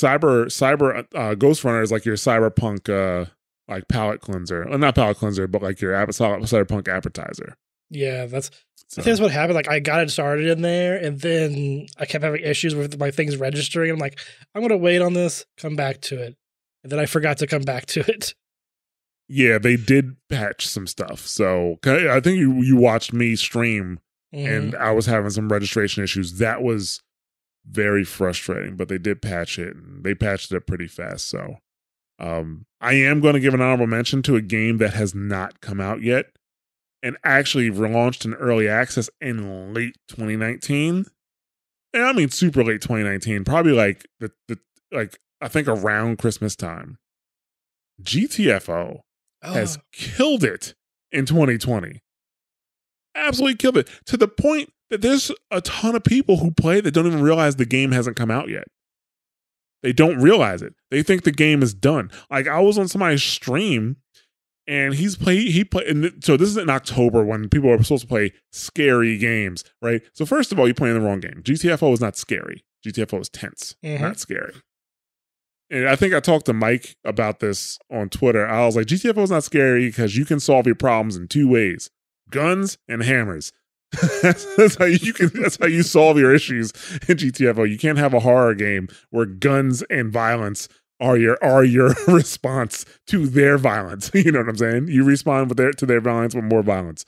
cyber Ghost Runner is your cyberpunk palate cleanser. Well, not palate cleanser, but your cyberpunk appetizer. Yeah, I So, think that's what happened. Like I got it started in there, and then I kept having issues with my things registering. I'm like, I'm gonna wait on this, come back to it, and then I forgot to come back to it. yeah, they did patch some stuff. So I think you watched me stream, and I was having some registration issues. That was very frustrating, but they did patch it, and they patched it pretty fast. So I am going to give an honorable mention to a game that has not come out yet and actually launched in early access in late 2019. And I mean super late 2019, probably like like I think around Christmas time. GTFO has killed it in 2020. Absolutely killed it, to the point that there's a ton of people who play that don't even realize the game hasn't come out yet. They don't realize it. They think the game is done. Like I was on somebody's stream and he played, and so this is in October when people are supposed to play scary games, right? So first of all, you're playing the wrong game. GTFO is not scary. GTFO is tense, not scary. And I think I talked to Mike about this on Twitter. I was like, GTFO is not scary because you can solve your problems in two ways: guns and hammers. that's how you solve your issues in GTFO. You can't have a horror game where guns and violence are your response to their violence. You know what I'm saying? You respond to their violence with more violence.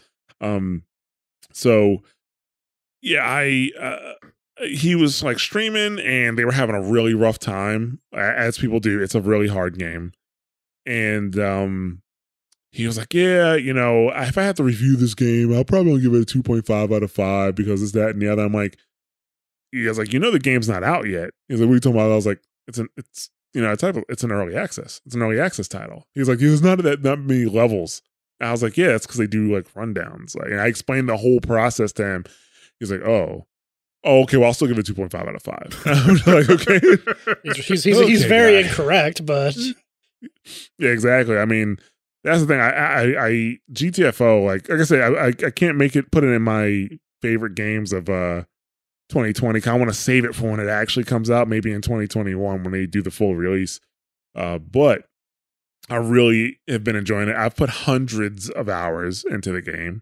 So yeah, he was like streaming and they were having a really rough time, as people do. It's a really hard game. And he was like, yeah, you know, if I had to review this game, I'll probably give it a 2.5 out of 5 because it's that and the other. I'm like, he was like, you know, the game's not out yet. He's like, what are you talking about? I was like, it's an early access. It's an early access title. He was like, there's not many levels. And I was like, yeah, that's because they do like rundowns. Like, and I explained the whole process to him. He's like, oh, okay, well, I'll still give it 2.5 out of 5. I'm like, okay. He's very incorrect, but yeah, exactly. I mean, that's the thing. I GTFO, like I said, I can't put it in my favorite games of 2020. I want to save it for when it actually comes out, maybe in 2021 when they do the full release. But I really have been enjoying it. I've put hundreds of hours into the game.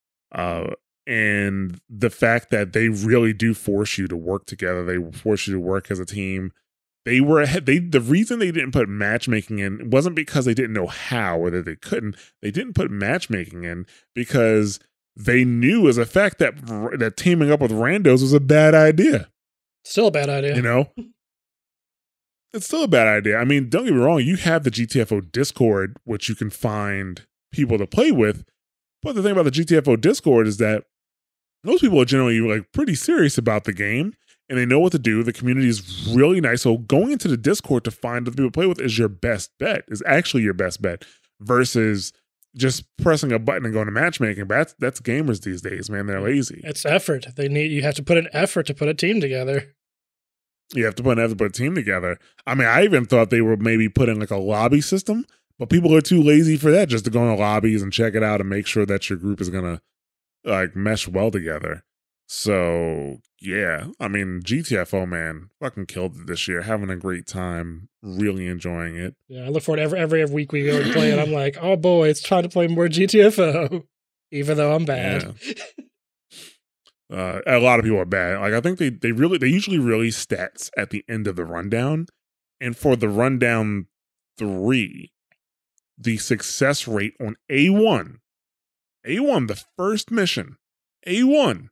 And the fact that they really do force you to work together, they force you to work as a team. The reason they didn't put matchmaking in wasn't because they didn't know how or that they couldn't. They didn't put matchmaking in because they knew as a fact that teaming up with randos was a bad idea. Still a bad idea. You know? It's still a bad idea. I mean, don't get me wrong, you have the GTFO Discord, which you can find people to play with. But the thing about the GTFO Discord is that most people are generally like pretty serious about the game and they know what to do. The community is really nice. So going into the Discord to find other people to play with is your best bet, is actually your best bet versus just pressing a button and going to matchmaking. But that's gamers these days, man. They're lazy. It's effort. You have to put an effort to put a team together. You have to put an effort to put a team together. I mean, I even thought they were maybe putting like a lobby system, but people are too lazy for that, just to go into lobbies and check it out and make sure that your group is going to like mesh well together. So yeah, I mean, GTFO, man, fucking killed it this year. Having a great time, really enjoying it. Yeah, I look forward to every week we go and play, and I'm like, oh boy, it's time to play more GTFO, even though I'm bad. Yeah. A lot of people are bad. Like I think they usually release stats at the end of the rundown, and for the rundown 3, the success rate on A1, the first mission, A1.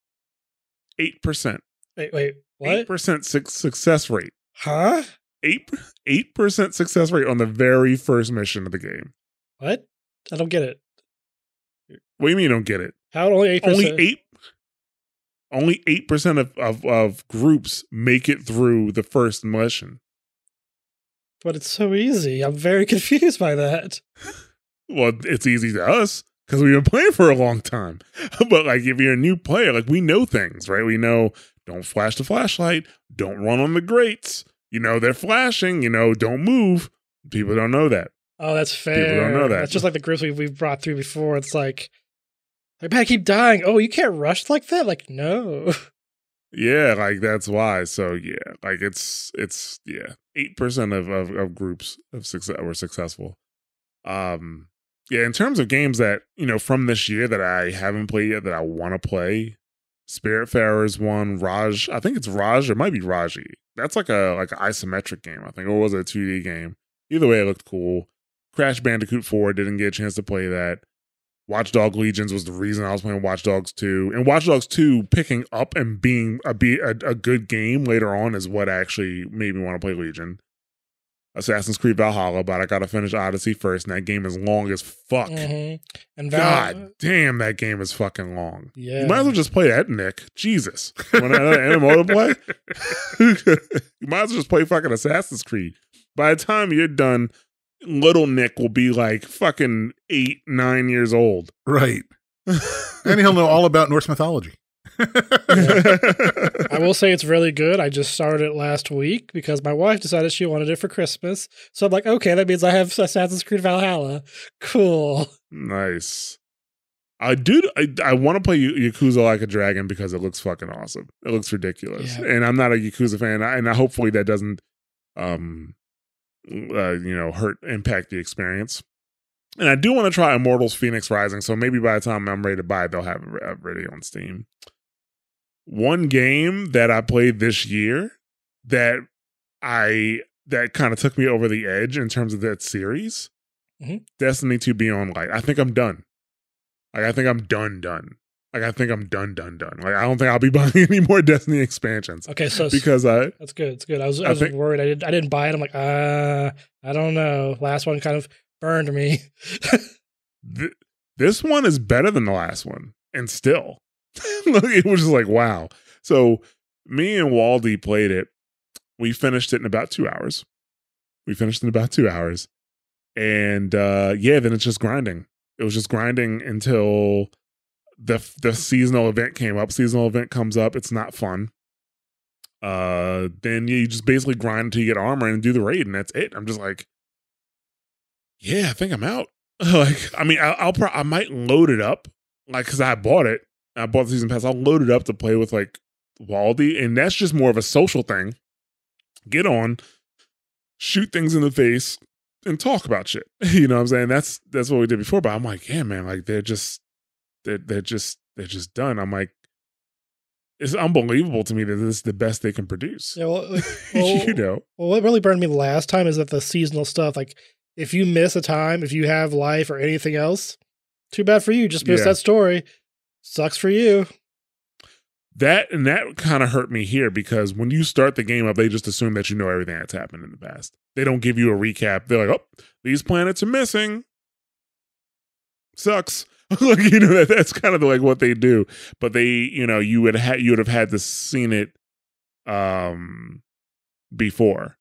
8%. Wait, what? 8% success rate. Huh? 8% success rate on the very first mission of the game. What? I don't get it. What do you mean you don't get it? How only 8%? Only 8% of groups make it through the first mission. But it's so easy. I'm very confused by that. Well, it's easy to us because we've been playing for a long time. But like if you're a new player, like we know things, right? We know don't flash the flashlight, don't run on the grates. You know they're flashing, don't move. People don't know that. Oh, that's fair. People don't know that. That's just like the groups we've brought through before. It's like man, I keep dying. Oh, you can't rush like that? Like, no. Yeah, like that's why. So yeah, like it's 8% of groups of success were successful. Yeah, in terms of games that, from this year that I haven't played yet that I want to play, Spiritfarer's one, Raj, I think it's Raj, or it might be Raji. That's like an isometric game, I think, or was it a 2D game? Either way, it looked cool. Crash Bandicoot 4, didn't get a chance to play that. Watch Dogs Legions was the reason I was playing Watch Dogs 2. And Watch Dogs 2 picking up and being a good game later on is what actually made me want to play Legion. Assassin's Creed Valhalla, but I gotta finish Odyssey first, and that game is long as fuck. Mm-hmm. And God damn, that game is fucking long. Yeah. You might as well just play that, Nick. Jesus. Want another MMO to play? You might as well just play fucking Assassin's Creed. By the time you're done, little Nick will be like fucking 8, 9 years old. Right. And he'll know all about Norse mythology. I will say it's really good. I just started it last week because my wife decided she wanted it for Christmas. So I'm like, okay, that means I have Assassin's Creed Valhalla. Cool. Nice. I want to play Yakuza Like a Dragon because it looks fucking awesome. It looks ridiculous. Yeah. And I'm not a Yakuza fan, and hopefully that doesn't impact the experience. And I do want to try Immortals Phoenix Rising, so maybe by the time I'm ready to buy it, they'll have it ready on Steam. One game that I played this year that kind of took me over the edge in terms of that series, Destiny 2 Beyond Light. I think I'm done. Like, I think I'm done. Like, I think I'm done. Like, I don't think I'll be buying any more Destiny expansions. Okay, so because that's good. It's good. I was worried. I didn't buy it. I'm like, I don't know. Last one kind of burned me. This one is better than the last one, and still, it was just like, wow. So me and Waldy played it. We finished it in about 2 hours. And then it's just grinding. It was just grinding until the seasonal event came up. Seasonal event comes up. It's not fun. Then you just basically grind until you get armor and do the raid, and that's it. I'm just like, yeah, I think I'm out. Like, I mean, I might load it up, like, because I bought it. I bought the season pass. I'll load it up to play with like Waldy, and that's just more of a social thing. Get on, shoot things in the face, and talk about shit. You know what I'm saying? That's what we did before. But I'm like, yeah, man, like they're just done. I'm like, it's unbelievable to me that this is the best they can produce. Yeah, well, Well, what really burned me the last time is that the seasonal stuff, like, if you miss a time, if you have life or anything else, too bad for you. Just missed that story. Sucks for you. That kind of hurt me here because when you start the game up, they just assume that you know everything that's happened in the past. They don't give you a recap. They're like, oh, these planets are missing. Sucks. Like, that's kind of like what they do. But they, you would have had to seen it before,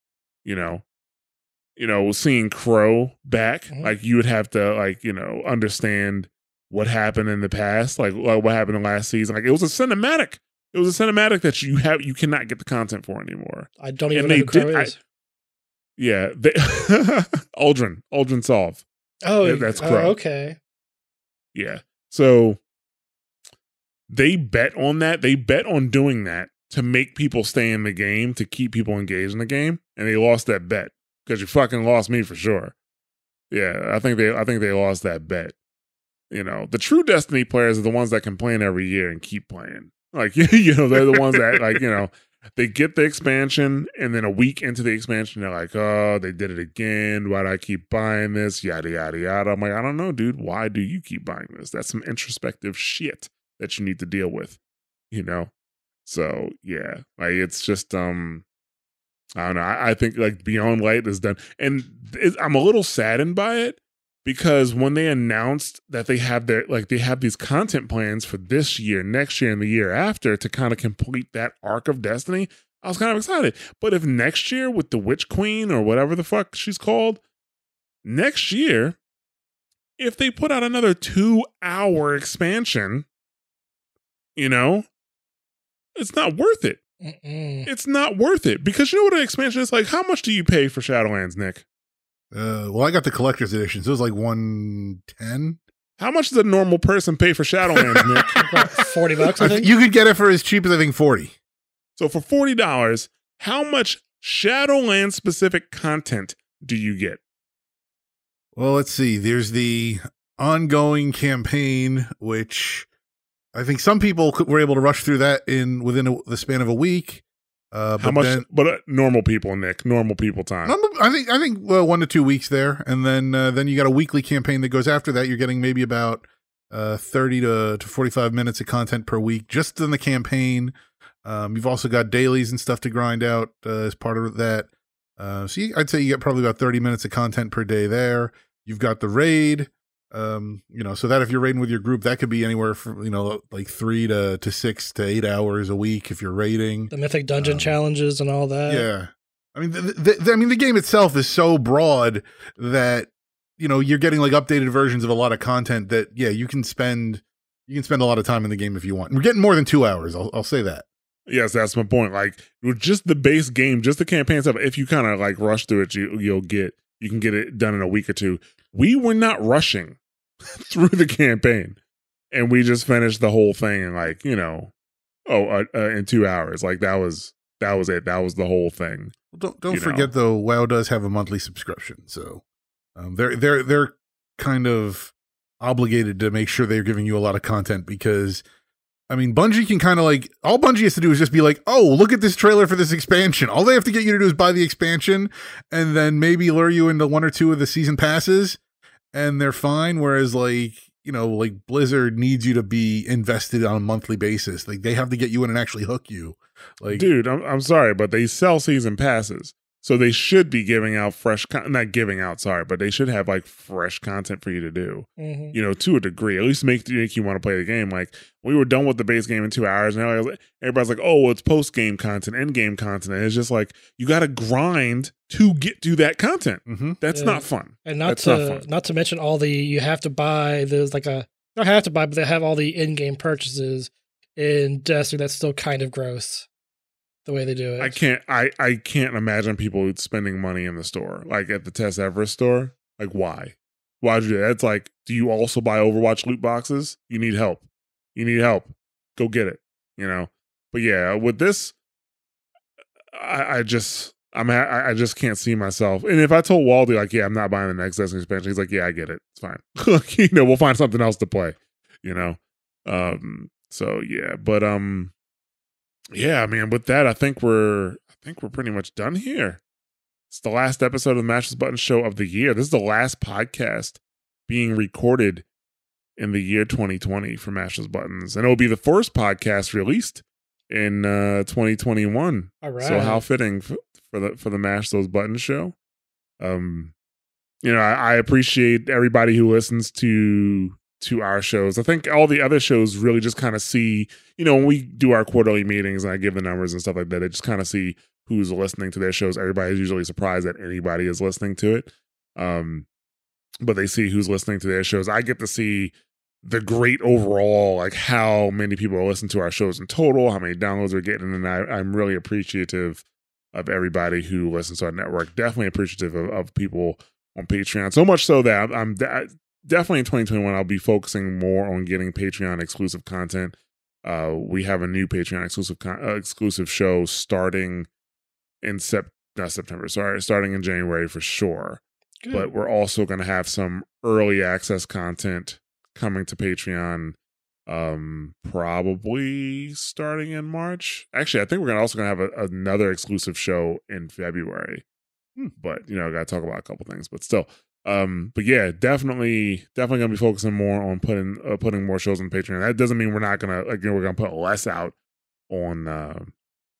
seeing Crow back, like you would have to understand what happened in the past, like what happened in last season. Like it was a cinematic. It was a cinematic that you cannot get the content for anymore. I don't even know who Crow is. Aldrin Solve. Oh, that's Crow. Okay. Yeah. So they bet on that. They bet on doing that to make people stay in the game, to keep people engaged in the game, and they lost that bet. Because you fucking lost me for sure. Yeah, I think they lost that bet. The true Destiny players are the ones that complain every year and keep playing. Like, they're the ones that they get the expansion, and then a week into the expansion, they're like, oh, they did it again. Why do I keep buying this? Yada, yada, yada. I'm like, I don't know, dude. Why do you keep buying this? That's some introspective shit that you need to deal with, So, yeah, like, it's just, I don't know. I think like Beyond Light is done. And I'm a little saddened by it because when they announced that they have these content plans for this year, next year, and the year after to kind of complete that arc of Destiny, I was kind of excited. But if next year with the Witch Queen or whatever the fuck she's called, next year, if they put out another 2-hour expansion, it's not worth it. It's not worth it because you know what an expansion is like? How much do you pay for Shadowlands, Nick? Well, I got the collector's edition, so it was like $110. How much does a normal person pay for Shadowlands, Nick? Like $40, I think. You could get it for as cheap as I think $40. So for $40, how much Shadowlands specific content do you get? Well, let's see. There's the ongoing campaign, which I think some people were able to rush through that within the span of a week. How much? But normal people, Nick, normal people time. I think 1 to 2 weeks there, and then you got a weekly campaign that goes after that. You're getting maybe about 30 to 45 minutes of content per week just in the campaign. You've also got dailies and stuff to grind out as part of that. I'd say you get probably about 30 minutes of content per day there. You've got the raid. So that if you're raiding with your group, that could be anywhere from, like 3 to 6 to 8 hours a week if you're raiding. The Mythic Dungeon challenges and all that. Yeah. I mean, the game itself is so broad that, you're getting like updated versions of a lot of content that, yeah, you can spend a lot of time in the game if you want. We're getting more than 2 hours. I'll say that. Yes, that's my point. Like, with just the base game, just the campaign stuff, if you kind of like rush through it, you can get it done in a week or two. We were not rushing through the campaign, and we just finished the whole thing in like, in 2 hours. Like that was it. That was the whole thing. Don't forget though, WoW does have a monthly subscription, so they're kind of obligated to make sure they're giving you a lot of content because, I mean, Bungie can kind of like, all Bungie has to do is just be like, oh, look at this trailer for this expansion. All they have to get you to do is buy the expansion and then maybe lure you into 1 or 2 of the season passes and they're fine. Whereas like Blizzard needs you to be invested on a monthly basis. Like they have to get you in and actually hook you. Like, dude, I'm sorry, but they sell season passes. So they should be giving out not giving out, sorry, but they should have like fresh content for you to do, to a degree, at least make you want to play the game. Like we were done with the base game in 2 hours. And everybody's like, oh, well, it's post game content, end game content. And it's just like, you got to grind to get to that content. Mm-hmm. That's not fun. And not to mention all you have to buy, there's like not have to buy, but they have all the in-game purchases in Destiny. That's still kind of gross. The way they do it. I can't imagine people spending money in the store, like at the Tess Everest store. Like, why? Why'd you do that? It's like, do you also buy Overwatch loot boxes? You need help. Go get it. But yeah, with this, I just can't see myself. And if I told Waldy, like, yeah, I'm not buying the next Destiny expansion, he's like, yeah, I get it. It's fine. We'll find something else to play. So yeah, but yeah, man, with that, I think we're pretty much done here. It's the last episode of the Mash Those Buttons show of the year. This is the last podcast being recorded in the year 2020 for Mash Those Buttons. And it'll be the first podcast released in 2021. All right. So how fitting for the Mash Those Buttons show. I appreciate everybody who listens to our shows. I think all the other shows really just kind of see, when we do our quarterly meetings and I give the numbers and stuff like that, they just kind of see who's listening to their shows. Everybody's usually surprised that anybody is listening to it. But they see who's listening to their shows. I get to see the great overall, like how many people are listening to our shows in total, how many downloads we're getting. And I'm really appreciative of everybody who listens to our network. Definitely appreciative of people on Patreon. So much so that I'm definitely in 2021, I'll be focusing more on getting Patreon exclusive content. We have a new Patreon exclusive show starting in starting in January for sure. Good. But we're also going to have some early access content coming to Patreon, probably starting in March. Actually, I think we're also going to have another exclusive show in February. But I got to talk about a couple things. But still. But yeah, definitely gonna be focusing more on putting more shows on Patreon. That doesn't mean we're not gonna we're gonna put less out on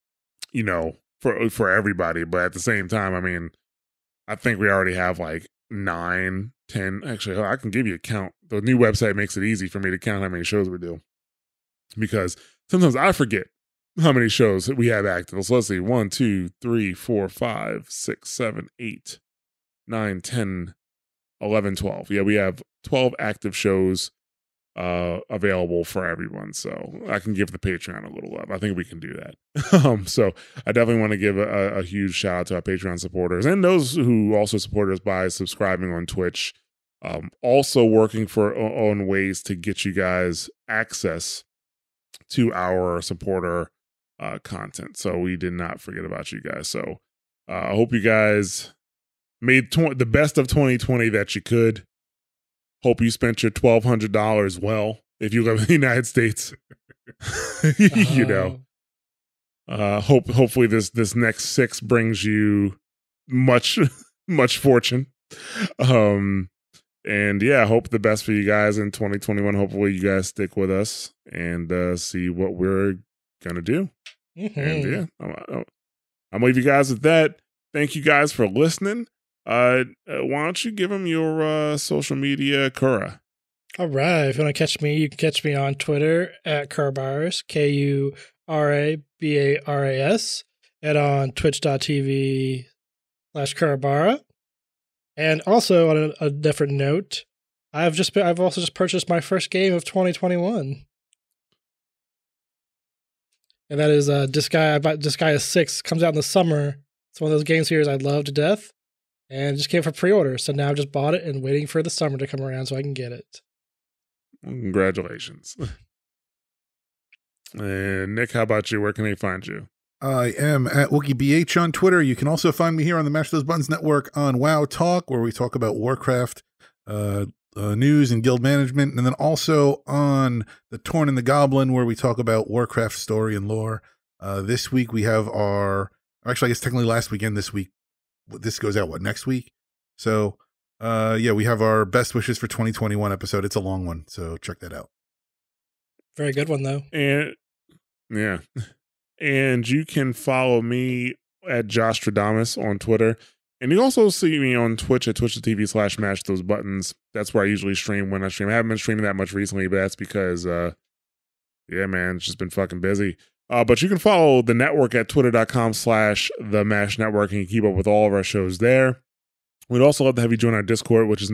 for everybody. But at the same time, I mean, I think we already have like 9, 10. Actually, I can give you a count. The new website makes it easy for me to count how many shows we do because sometimes I forget how many shows we have active. So let's see, 1, 2, 3, 4, 5, 6, 7, 8, 9, 10. 11, 12. Yeah, we have 12 active shows available for everyone. So I can give the Patreon a little love. I think we can do that. So I definitely want to give a huge shout out to our Patreon supporters and those who also support us by subscribing on Twitch. Also working on ways to get you guys access to our supporter content. So we did not forget about you guys. So I hope you guys made the best of 2020 that you could. Hope you spent your $1,200 well if you live in the United States. You know. Hopefully this next 6 brings you much fortune. And yeah, hope the best for you guys in 2021. Hopefully you guys stick with us and see what we're gonna do. Mm-hmm. And yeah, I'm gonna leave you guys with that. Thank you guys for listening. Why don't you give them your social media, Kura? All right. If you want to catch me, you can catch me on Twitter at Kurabaras, KURABARAS, and on twitch.tv/Kurabara. And also on a different note, I've also just purchased my first game of 2021. And that is Disgaea 6. Comes out in the summer. It's one of those game series I love to death. And it just came for pre-order. So now I've just bought it and waiting for the summer to come around so I can get it. Congratulations. And Nick, how about you? Where can they find you? I am at WookieBH on Twitter. You can also find me here on the Mash Those Buttons Network on WoW Talk, where we talk about Warcraft news and guild management. And then also on The Torn and the Goblin, where we talk about Warcraft story and lore. This week we have actually I guess technically last weekend, this week. This goes out, next week? So, yeah, we have our best wishes for 2021 episode. It's a long one, so check that out. Very good one, though. And yeah. And you can follow me at Josh Stradamus on Twitter. And you also see me on Twitch at twitch.tv/mash those buttons. That's where I usually stream when I stream. I haven't been streaming that much recently, but that's because, yeah, man, it's just been fucking busy. But you can follow the network at twitter.com/the Mash Network and you keep up with all of our shows there. We'd also love to have you join our Discord, which is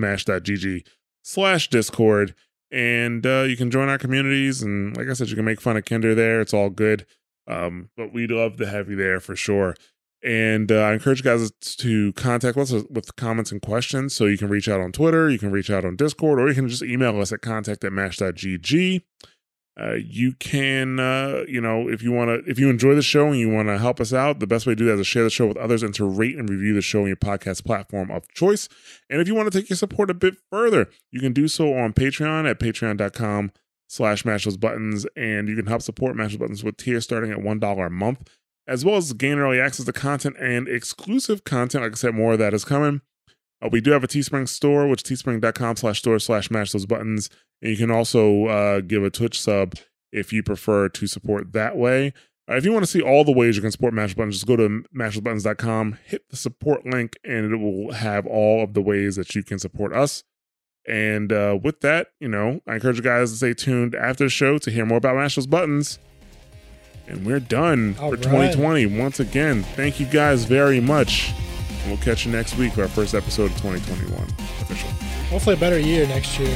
mash.gg/Discord. And you can join our communities. And like I said, you can make fun of Kinder there. It's all good. But we'd love to have you there for sure. And I encourage you guys to contact us with comments and questions. So you can reach out on Twitter, you can reach out on Discord, or you can just email us at contact@mash.gg. You can, if you enjoy the show and you want to help us out, the best way to do that is to share the show with others and to rate and review the show on your podcast platform of choice. And if you want to take your support a bit further, you can do so on Patreon at patreon.com/mash those buttons. And you can help support Mash Those Buttons with tiers starting at $1 a month, as well as gain early access to content and exclusive content. Like I said, more of that is coming. We do have a Teespring store, which is teespring.com/store/mash those buttons. And you can also give a Twitch sub if you prefer to support that way. If you want to see all the ways you can support Mash Buttons, just go to mashthosebuttons.com, hit the support link, and it will have all of the ways that you can support us. And with that, I encourage you guys to stay tuned after the show to hear more about Mash Those Buttons. And we're done for 2020. Once again, thank you guys very much. And we'll catch you next week for our first episode of 2021 official. Hopefully a better year next year.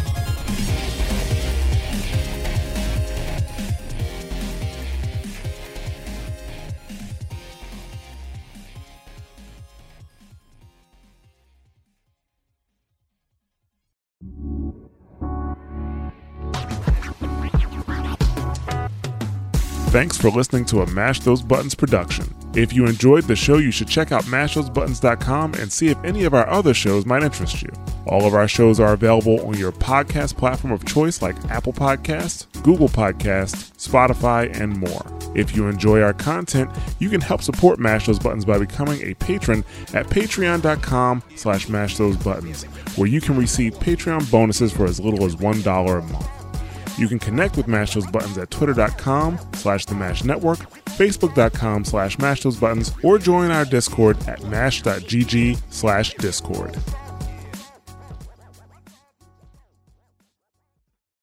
Thanks for listening to a Mash Those Buttons production. If you enjoyed the show, you should check out mashthosebuttons.com and see if any of our other shows might interest you. All of our shows are available on your podcast platform of choice like Apple Podcasts, Google Podcasts, Spotify, and more. If you enjoy our content, you can help support Mash Those Buttons by becoming a patron at patreon.com/mash those buttons, where you can receive Patreon bonuses for as little as $1 a month. You can connect with Mash Those Buttons at twitter.com/the Mash Network, facebook.com/mash those buttons, or join our Discord at mash.gg/discord.